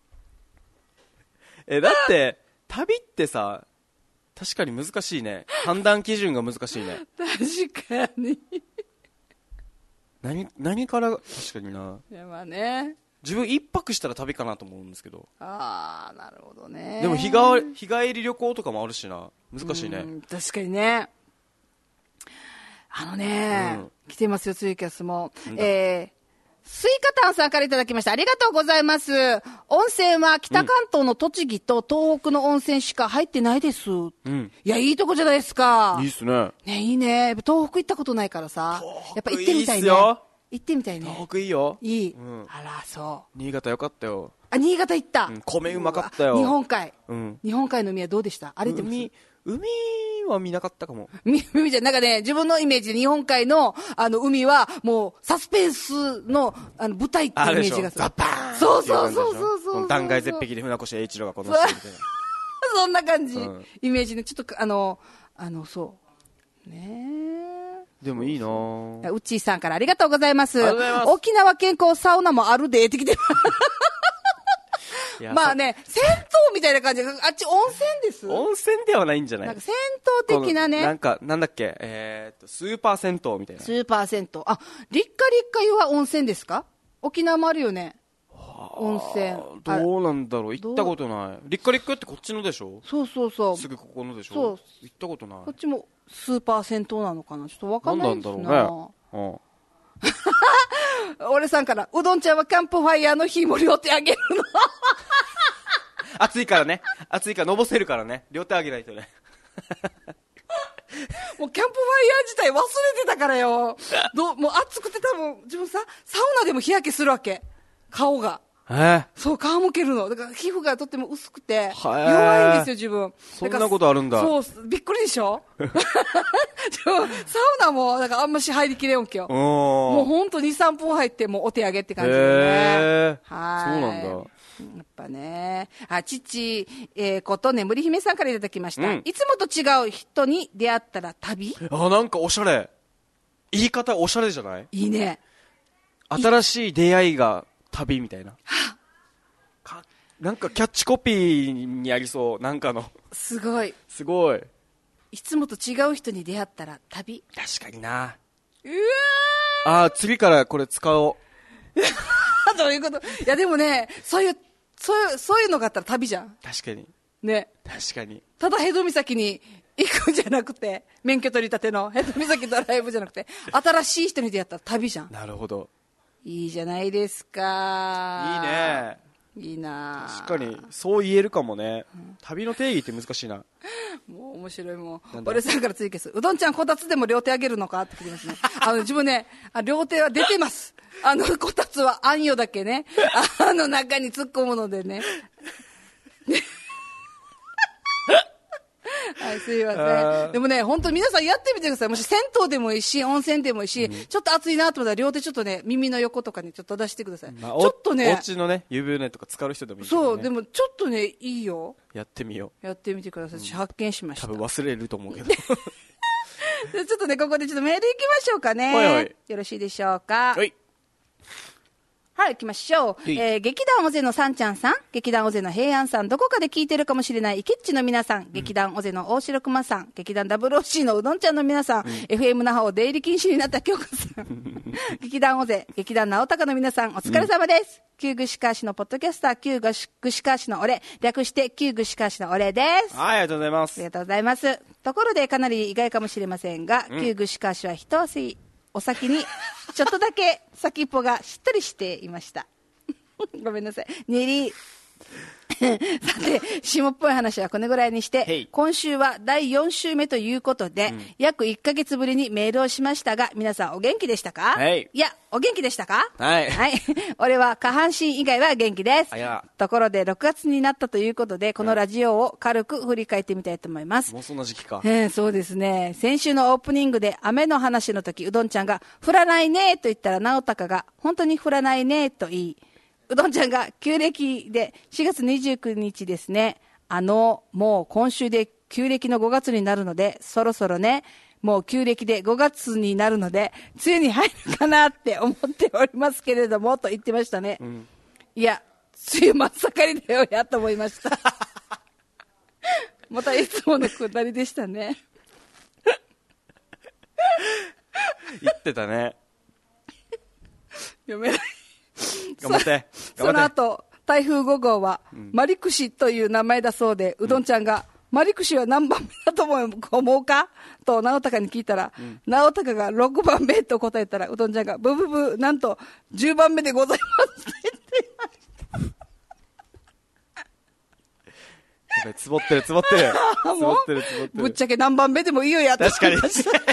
えだって旅ってさ確かに難しいね。判断基準が難しいね。 確かに何何から確かにな。 いやまあね自分一泊したら旅かなと思うんですけど。 ああなるほどね。 でも日が日帰り旅行とかもあるしな。難しいね。 確かにね。あのね、うん、来てますよツイキャスも。えースイカタンさんからいただきました。ありがとうございます。温泉は北関東の栃木と東北の温泉しか入ってないです。うん、いや、いいとこじゃないですか。 いいっすね。 ね、いいね。東北行ったことないからさ。やっぱ行ってみたいね。いいっすよ。行ってみたいね。 東北いいよ。 いい。 うん、 あら、そう。 新潟よかったよ。 あ、新潟行った。うん、 米うまかったよ。 日本海。 うん。 日本海の海はどうでした？あれでも海、海は見なかったかも。 海じゃ、なんかね、自分のイメージで日本海の、あの、海は、もう、サスペンスの、あの、舞台っていうイメージがする。 ザッパーンそうそうそうそうそう。 断崖絶壁で船越英一郎がこの人みたいな。 そんな感じ、うん。イメージね、ちょっと、あの、あの、そう。ねえ。でもいいなぁ。 うっちーさんからありがとうございます。 ありがとうございます。 沖縄健康サウナもあるで、ってきてまあね、銭湯みたいな感じで、あっち温泉です。 温泉ではないんじゃない？ なんか銭湯的なね。 なんか、なんだっけ、えー、っと、スーパー銭湯みたいな。 スーパー銭湯。あ、立夏立夏湯は温泉ですか？沖縄もあるよね。温泉。 どうなんだろう、行ったことない。立夏立夏ってこっちのでしょ？ そうそうそう。 すぐここのでしょ？ そう。 行ったことない。 こっちもスーパー銭湯なのかな？ちょっとわかんないですな。なんだろうね。うん。俺さんから、うどんちゃんはキャンプファイヤーの火も両手あげるの。 暑いからね。暑いからのぼせるからね。両手あげないとね。 もうキャンプファイヤー自体忘れてたからよ。どもう暑くて多分、自分さ、サウナでも日焼けするわけ。顔が。 えそう、皮むけるの。だから皮膚がとっても薄くて、弱いんですよ、自分。 そんなことあるんだ。 そう、びっくりでしょサウナも、なんかあんまし入りきれんわけよ。もうほんとに、さんぷん入って、もうお手上げって感じでね。 へー。 はい。 そうなんだ。 やっぱね。あ、父、えー、こと眠り姫さんからいただきました。うん、いつもと違う人に出会ったら旅？ あ、なんかおしゃれ。言い方おしゃれじゃない？ いいね。 新しい出会いが旅みたいな。かなんかキャッチコピーにありそう。なんかの。 すごい。 すごい。 いつもと違う人に出会ったら旅。 確かにな。 うわー。あー、次からこれ使おう。 どういうこと？いやでもね、そういう、そういう、そういうのがあったら旅じゃん。 確かに。 ね。 確かに。 ただヘド岬に行くんじゃなくて、免許取り立てのヘド岬ドライブじゃなくて、新しい人に出会ったら旅じゃん。 なるほど。 いいじゃないですか。 いいね。 いいな。 確かにそう言えるかもね、うん、旅の定義って難しいな。 もう面白い。もう俺さんから追加する。うどんちゃんこたつでも両手あげるのかって聞きますね。あの自分ね、あ両手は出てます。あのこたつはあんよだけね、あの中に突っ込むのでね。はい、すいません。でもね、本当皆さんやってみてください。もし銭湯でもいいし、温泉でもいいし、うん、ちょっと暑いなと思ったら両手ちょっとね、耳の横とかにちょっと出してください。まあ、ちょっとね、 お家のね、湯船とか浸かる人でもいいけどね。 そう、でもちょっとね、いいよ。 やってみよう。やってみてください。私発見しました。 多分忘れると思うけど。 ちょっとね、ここでちょっとメール行きましょうかね。 はいはい、 よろしいでしょうか。 はい。 はい、行きましょう。えー、劇団オゼのさんちゃんさん、劇団オゼの平安さん、どこかで聞いてるかもしれないイケッチの皆さん、うん、劇団オゼの大城熊さん、劇団 ダブルオーシー のうどんちゃんの皆さん、うん、エフエム 那覇を出入り禁止になった京子さん、劇団オゼ、劇団直高の皆さん、お疲れ様です。うん、旧串川市のポッドキャスター、旧串川市の俺、略して旧串川市の俺です。 はい、ありがとうございます。 ありがとうございます。ところでかなり意外かもしれませんが、うん、旧串川市は一足お先に、ちょっとだけ先っぽがしっとりしていました。ごめんなさい。にり。さて、下っぽい話はこのぐらいにして、今週はだいよん週目ということで、うん、約いっかげつぶりにメールをしましたが、皆さんお元気でしたか？ はい。 いや、お元気でしたか？ はい。 はい。俺は下半身以外は元気です。ところで、ろくがつになったということで、このラジオを軽く振り返ってみたいと思います。 もうそんな時期か。 えー、そうですね。先週のオープニングで雨の話の時、うどんちゃんが、降らないねと言ったら、直高が、本当に降らないねと言い、うどんちゃんが旧暦でしがつにじゅうくにちですね。あの、もう今週で旧暦のごがつになるので、そろそろね、もう旧暦でごがつになるので、梅雨に入るかなって思っておりますけれども、と言ってましたね。うん、いや、梅雨真っ盛りだよやと思いました。またいつものくだりでしたね。 言ってたね。 読めない。 頑張って。 その後、台風ご号は、うん、マリクシという名前だそうで、うどんちゃんが、うん、マリクシは何番目だと思うかと直高に聞いたら、うん、直高がろくばんめと答えたら、うどんちゃんが、ブブブ、なんとじゅうばんめでございますって言っていました。 やっぱりつぼってるつぼってる。つぼってるつぼってる。 ぶっちゃけ何番目でもいいよやって。 確かに。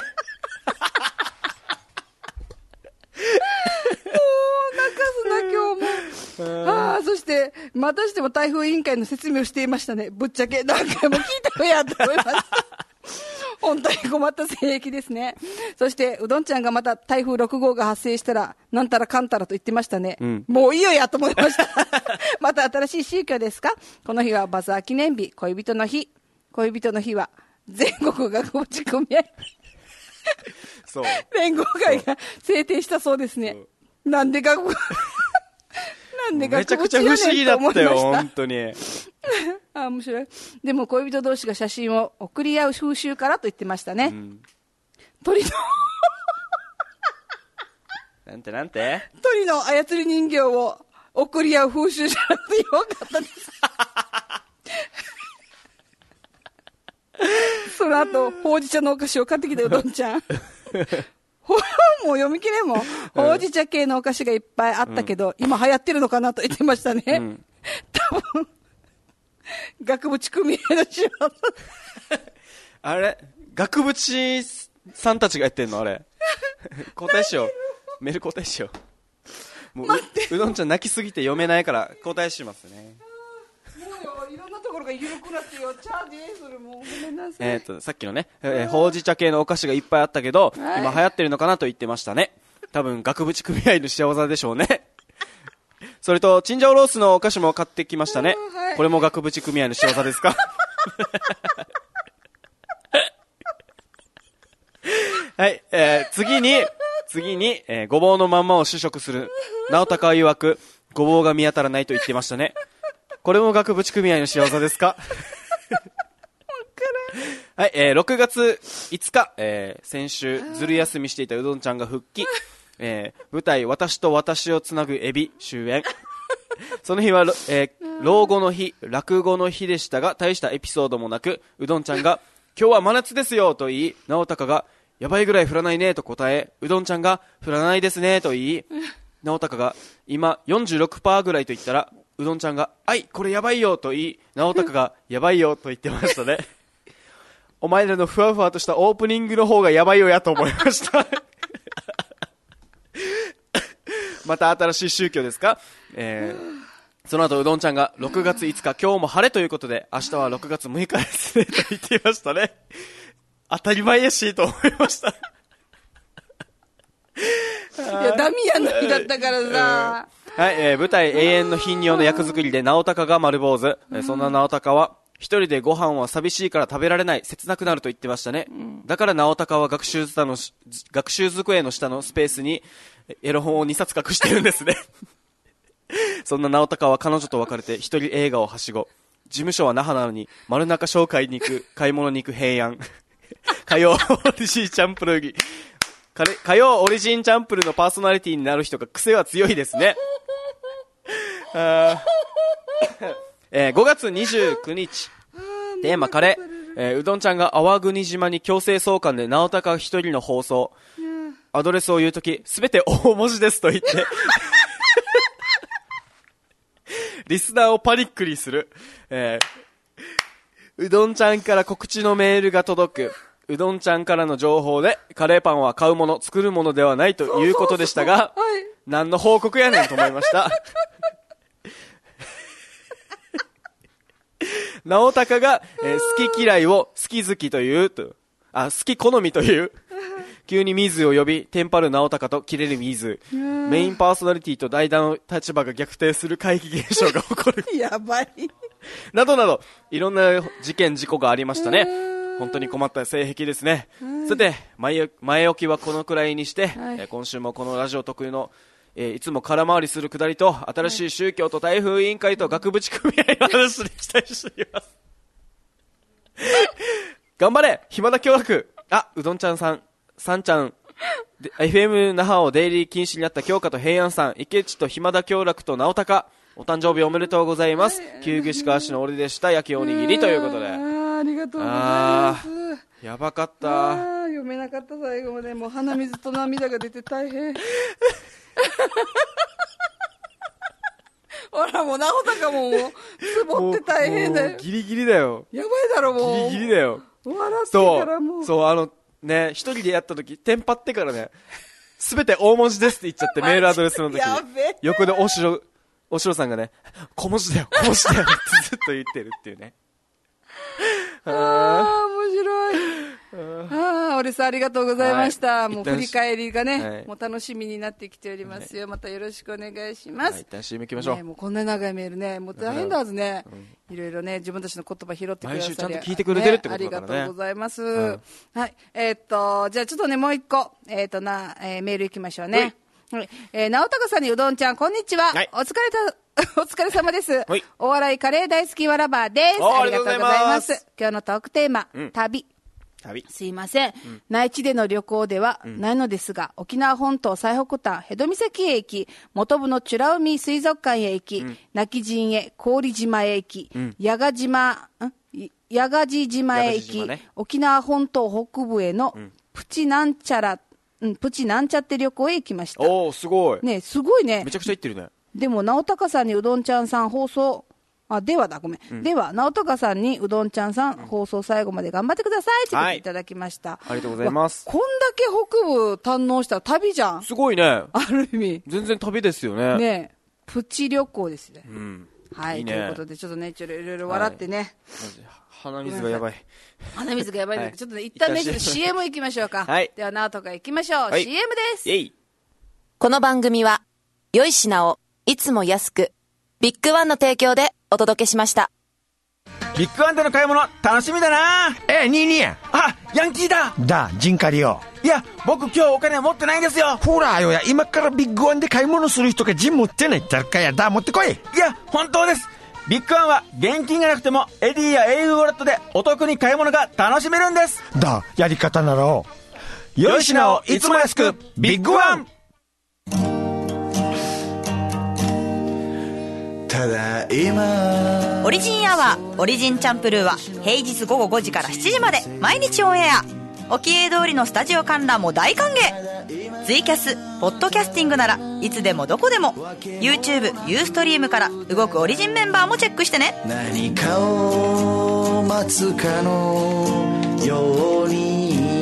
ああ、そして、またしても台風委員会の説明をしていましたね。ぶっちゃけ何回も聞いたよやと思いました。本当に困った性癖ですね。そして、うどんちゃんがまた台風ろく号が発生したら、なんたらかんたらと言ってましたね。うん、もういいよやと思いました。また新しい宗教ですか？この日はバザー記念日、恋人の日。恋人の日は、全国学部地組合。 そう。 連合会が制定したそうですね。なんで学部なんでめちゃくちゃ不思議だったよ、本当に。 あ、面白い。でも恋人同士が写真を送り合う風習からと言ってましたね。うん、鳥のなんてなんて鳥の操り人形を送り合う風習じゃなくてよかったです。その後、ほうじ茶のお菓子を買ってきたうどんちゃん。もう読み切れんもん。ほうじ茶系のお菓子がいっぱいあったけど、うん、今流行ってるのかなと言ってましたね。うん、多分、学部地組合の仕事。 あれ額縁さんたちがやってんのあれ交代しよう、メール交代しよう。もう う, うどんちゃん泣きすぎて読めないから交代しますね。 もうよいろんなところが緩くなってよ、チャージそれもうごめんなさい。 えー、とさっきのね、えー、ほうじ茶系のお菓子がいっぱいあったけど、はい、今流行ってるのかなと言ってましたね。多分額縁組合の仕業でしょうねそれとチンジャオロースのお菓子も買ってきましたね、はい、これも額縁組合の仕業ですかはい、えー、次に次に、えー、ごぼうのまんまを試食する直高曰くごぼうが見当たらないと言ってましたね。これも額縁組合の仕業ですかはい、えー、ろくがついつか、えー、先週ずる休みしていたうどんちゃんが復帰、えー、舞台私と私をつなぐエビ終演その日は、えー、老後の日落語の日でしたが大したエピソードもなく、うどんちゃんが今日は真夏ですよと言い、直高がやばいぐらい降らないねと答え、うどんちゃんが降らないですねと言い、直高が今 よんじゅうろくパーセント ぐらいと言ったら、うどんちゃんがあいこれやばいよと言い、直高がやばいよと言ってましたねお前らのふわふわとしたオープニングの方がやばいよやと思いましたまた新しい宗教ですか、えー、その後うどんちゃんがろくがついつか今日も晴れということで明日はろくがつむいかですねと言っていましたね。当たり前やしと思いましたいやダミアンの日だったからさ、 うん、はい、えー、舞台永遠の頻尿の役作りで直高が丸坊主、うん、そんな直高は一人でご飯は寂しいから食べられない、切なくなると言ってましたね、うん、だから直高は学習机の学習机の下のスペースにエロ本をにさつ隠してるんですねそんな直高は彼女と別れて一人映画をはしご、事務所は那覇なのに丸中商会に行く、買い物に行く平安火曜オリジンチャンプルー火曜オリジンチャンプルのパーソナリティになる人が癖は強いですねあえー、ごがつにじゅうくにちテーマカレー、えー、うどんちゃんが淡国島に強制送還で直高一人の放送、アドレスを言うときすべて大文字ですと言ってリスナーをパニックにする、えー、うどんちゃんから告知のメールが届く、うどんちゃんからの情報でカレーパンは買うもの作るものではないということでしたが、そうそうそう、はい、何の報告やねんと思いました直高が、えー、好き嫌いを好き好きというと、あ、好き好みという急にミズを呼びテンパる直高とキレるミズ、メインパーソナリティと代打の立場が逆転する怪奇現象が起こるやばいなどなどいろんな事件事故がありましたね。本当に困った性癖ですね。さて 前, 前置きはこのくらいにして、はい、えー、今週もこのラジオ特有のえー、いつも空回りするくだりと新しい宗教と台風委員会と額縁組合の話に期待しています頑張れ暇だ協楽。あ、うどんちゃんさん、さんちゃん エフエム 那覇を出入り禁止になった京香と平安さん、池地と暇だ協楽と直高、お誕生日おめでとうございます。旧具鹿足の俺でした焼きおにぎりということで、 あ, ありがとうございます。 やばかった。 あ読めなかった最後まで。もう鼻水と涙が出て大変ほらもう直高ももうつぼって大変だよ。 ギリギリだよ。 やばいだろもう。 ギリギリだよ。 笑ってからもう。 そう、あのね、一人でやった時テンパってからね、すべて大文字ですって言っちゃってメールアドレスの時横でおしろおしろさんがね、小文字だよ小文字だよってずっと言ってるっていうねああ面白い。ああ、俺さんありがとうございました、はい、もう振り返りがね、はい、もう楽しみになってきておりますよ、はい、またよろしくお願いします、はい、 一旦 シーエム 行きましょう、 ね、もうこんな長いメールね、もう大変だはずね、うん、いろいろね自分たちの言葉拾ってくださり毎週ちゃんと聞いてくれてるってことだからね、 ね、ありがとうございます、うん、はい、えー、っとじゃあちょっとねもう一個、えー、っとな、えー、メール行きましょうね、はい、えー、直高さんにうどんちゃんこんにちは、はい、お疲れたお疲れ様です、はい、お笑いカレー大好きわらばです。ありがとうございます。今日のトークテーマ、うん、旅旅すいません、うん、内地での旅行ではないのですが、うん、沖縄本島最北端辺戸岬へ行き、本部の美ら海水族館へ行き、うん、今帰仁へ郡島へ行き、うん、八ヶ島八ヶ地島へ行き、ね、沖縄本島北部へのプチなんちゃら、うん、プチなんちゃって旅行へ行きました。 おーすごいね、すごいね、 めちゃくちゃ行ってるね。 でも直高さんにうどんちゃんさん放送あ、ではだ、ごめん。うん、では、直隆さんにうどんちゃんさん、うん、放送最後まで頑張ってくださいって言っていただきました、はい。 ありがとうございます。 こんだけ北部堪能したら旅じゃん。 すごいね。ある意味。 全然旅ですよね。 ねプチ旅行ですね。 うん。 はい、いいね、ということで、ちょっとね、ちょっといろいろ笑ってね。はい、 鼻水がやばい。 鼻水がやばいので、はい、ちょっとね、一旦ね、シーエム 行きましょうか。はい。では、直隆行きましょう。はい、シーエム です。イェイ。 この番組は、良い品をいつも安く、ビッグワンの提供でお届けしました。 ビッグワンでの買い物楽しみだな。 ええ、にいにや。 あ、ヤンキーだ。 だ、ジンカリよ。 いや、僕今日お金持ってないんですよ。 ほらよや、今からビッグワンで買い物する人がジン持ってないってかや。だ、持ってこい。 いや、本当です。ビッグワンは現金がなくてもエディや エーユー ウォレットでお得に買い物が楽しめるんです。 だ、やり方ならを。 良い品をいつも安く、ビッグワン。 ただいまオリジンアワーオリジンチャンプルーは平日午後ごじからしちじまで毎日オンエア。沖江通りのスタジオ観覧も大歓迎。ツイキャスポッドキャスティングならいつでもどこでも YouTube、ユーストリームから動くオリジンメンバーもチェックしてね。 何かを待つかのように。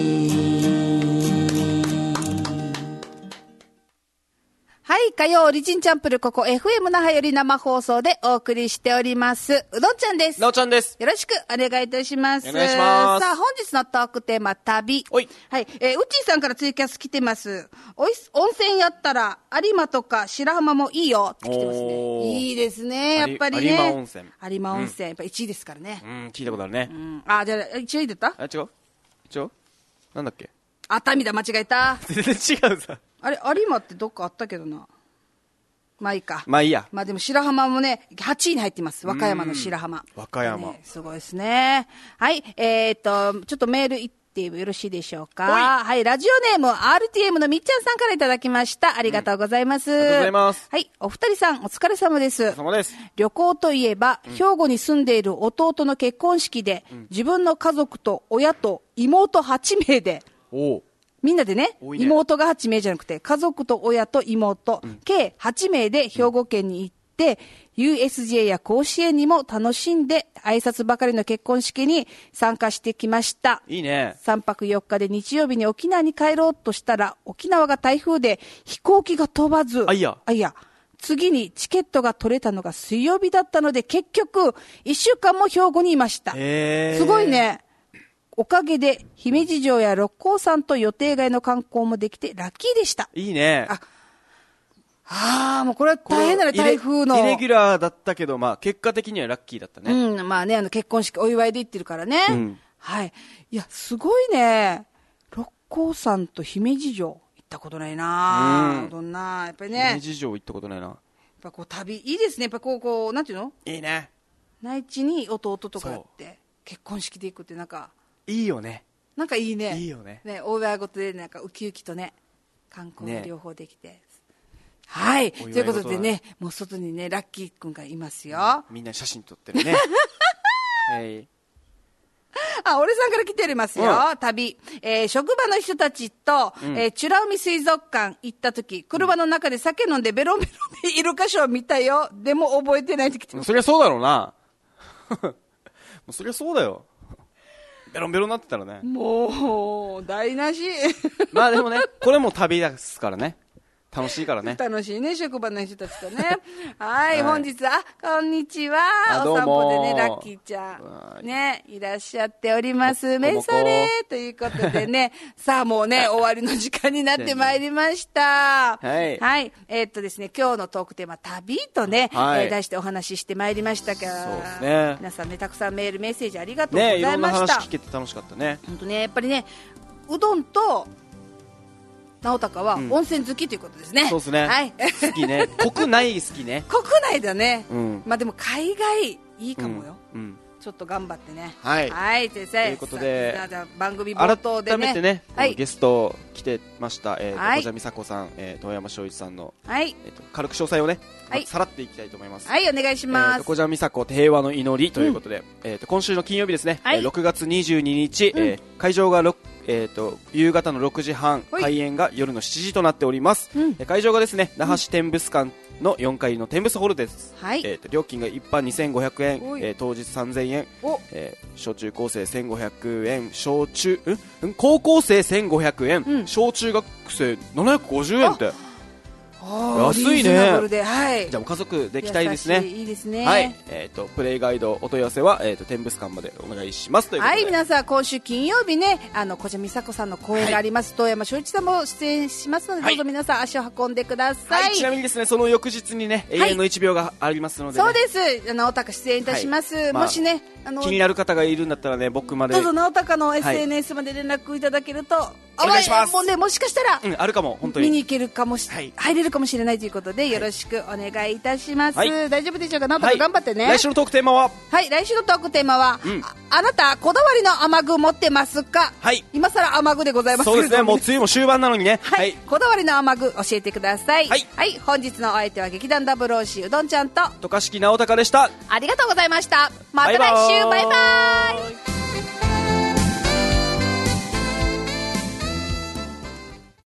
はい、火曜オリジンチャンプル、ここ エフエム 那覇より生放送でお送りしております。うどんちゃんです。 なおちゃんです。 よろしくお願いいたします。 お願いします。 さあ、本日のトークテーマ、旅。 おい。 はい、えー、うっちーさんからツイキャス来てます。おい、温泉やったら、有馬とか白浜もいいよって来てますね。いいですね、やっぱりね。 有馬温泉。 有馬温泉、うん、やっぱいちいですからね。 うん、聞いたことあるね。 うん。あ、じゃあ、いちいだったあ、違う違うなんだっけ熱海だ、間違えた。 全然違うさ。 あれ、有馬ってどっかあったけどな。まあいいか。 まあいいや。 まあでも白浜もね、はちいに入ってます。和歌山の白浜。 和歌山、 ね。すごいですね。はい。えー、っと、ちょっとメールいってよろしいでしょうか。はい。ラジオネーム アールティーエム のみっちゃんさんからいただきました。ありがとうございます。うん、 ありがとうございます。 はい。お二人さん、お疲れ様です。 お疲れ様です。 旅行といえば、うん、兵庫に住んでいる弟の結婚式で、うん、自分の家族と親と妹はちめいで、 おうみんなで ね, ね妹がはちめいじゃなくて家族と親と妹、うん、計はちめいで兵庫県に行って、うん、ユーエスジェー や甲子園にも楽しんで挨拶ばかりの結婚式に参加してきました。 いいね。 さんぱくよっかで日曜日に沖縄に帰ろうとしたら沖縄が台風で飛行機が飛ばず、 あいやあいや次にチケットが取れたのが水曜日だったので結局いっしゅうかんも兵庫にいました。 へー、 すごいね。おかげで姫路城や六甲山と予定外の観光もできてラッキーでした。 いいね。 ああー、もうこれは大変だね、台風の。 イレギュラーだったけど、まあ結果的にはラッキーだったね。 うん、まあね、あの結婚式お祝いで行ってるからね。 うん、 はい。いや、すごいね。六甲山と姫路城行ったことないな。うん。どんな、やっぱりね。 姫路城行ったことないな。やっぱこう旅、いいですね。やっぱこう、こう、なんていうの？ いいね。 内地に弟とかやって、結婚式で行くってなんか。 いいよね。 なんかいいね。 いいよね。 ね、お祝い事でなんかウキウキとね、観光が両方できて。ね、はい。ということでね、もう外にね、ラッキーくんがいますよ。 うん、みんな写真撮ってるね。はい。 あ、俺さんから来ておりますよ。うん、旅。えー、職場の人たちと、うん、えー、美ら海水族館行った時、車の中で酒飲んでベロンベロンでイルカショーを見たよ。でも覚えてないって来てます。 そりゃそうだろうな。もうそりゃそうだよ。ベロンベロンになってたらね。 もう、台無し。 まあでもね、これも旅ですからね。楽しいからね。 楽しいね、職場の人たちとね。はい、はい、本日は、こんにちは。お散歩でね、ラッキーちゃん。ね、いらっしゃっております。メサレーということでね、さあもうね、終わりの時間になってまいりました。 はい。 はい。えー、っとですね、今日のトークテーマ、旅とね、はい、えー、題してお話ししてまいりましたから、 そうですね。 皆さんね、たくさんメール、メッセージありがとうございました。ね、いろんな話聞けて楽しかったね。 本当ね、やっぱりね、うどんと、直隆は温泉好きということですね。うん、 そうですね。 はい。 好きね。国内好きね。 国内だね。 うん。 まあでも海外いいかもよ。 うん。うん、 ちょっと頑張ってね。 はい。 はい。先生。 ということで、 じゃあ番組冒頭でね。 改めてね、はい、ゲスト来てました。えー、 はい、 小蛇美佐子さん、えー、遠山翔一さんの、 はい。 えっ、ー、と軽く詳細をね、 はい、 さらっていきたいと思います。 はい、お願いします。 えー、小蛇美佐子平和の祈りということで、うん、えっ、ー、と今週の金曜日ですね。はい、えー、ろくがつにじゅうににち、うん、えー、会場がろくえー、と夕方のろくじはん、開演が夜のしちじとなっております。うん、会場がですね那覇市天物館のよんかいの天むすホールです、 はい。 えー、と料金が一般にせんごひゃくえん、えー、当日さんぜんえん、えー、小中高生せんごひゃくえん、小中ん高校生せんごひゃくえん、うん、小中学生ななひゃくごじゅうえんって、安いね。はい、じゃあ家族で来たいですね。 いいですね。 はい。えっ、ー、とプレイガイドお問い合わせはえっ、ー、と天物館までお願いしますということで。 はい、皆さん今週金曜日ね、あの小島美佐子さんの公演があります。遠、はい、山翔一さんも出演しますので、はい、どうぞ皆さん足を運んでください。はい、 ちなみにですね、その翌日にね、永遠のいちびょうがありますので、ね、 そうです。直高出演いたします。はい、まあ、もしね、 あの気になる方がいるんだったらね、僕までどうぞ直高の エスエヌエス まで連絡いただけると、はい、 お願いします。 もうね、もしかしたら、 うん、あるかも本当に見に行けるかもし、はい、入れるかもしれないということで、よろしくお願いいたします。はい、大丈夫でしょうか、直高頑張ってね。 来週のトークテーマは、 はい、来週のトークテーマは、うん、あ, あなたこだわりの雨具持ってますか。はい、今更雨具でございます。 そうですね、もう梅雨も終盤なのにね。 はい、はい、こだわりの雨具教えてください。はい、はい、本日のお相手は劇団ダブルオーシーうどんちゃんと渡嘉敷直隆でした。 ありがとうございました。また来週、バイバイ。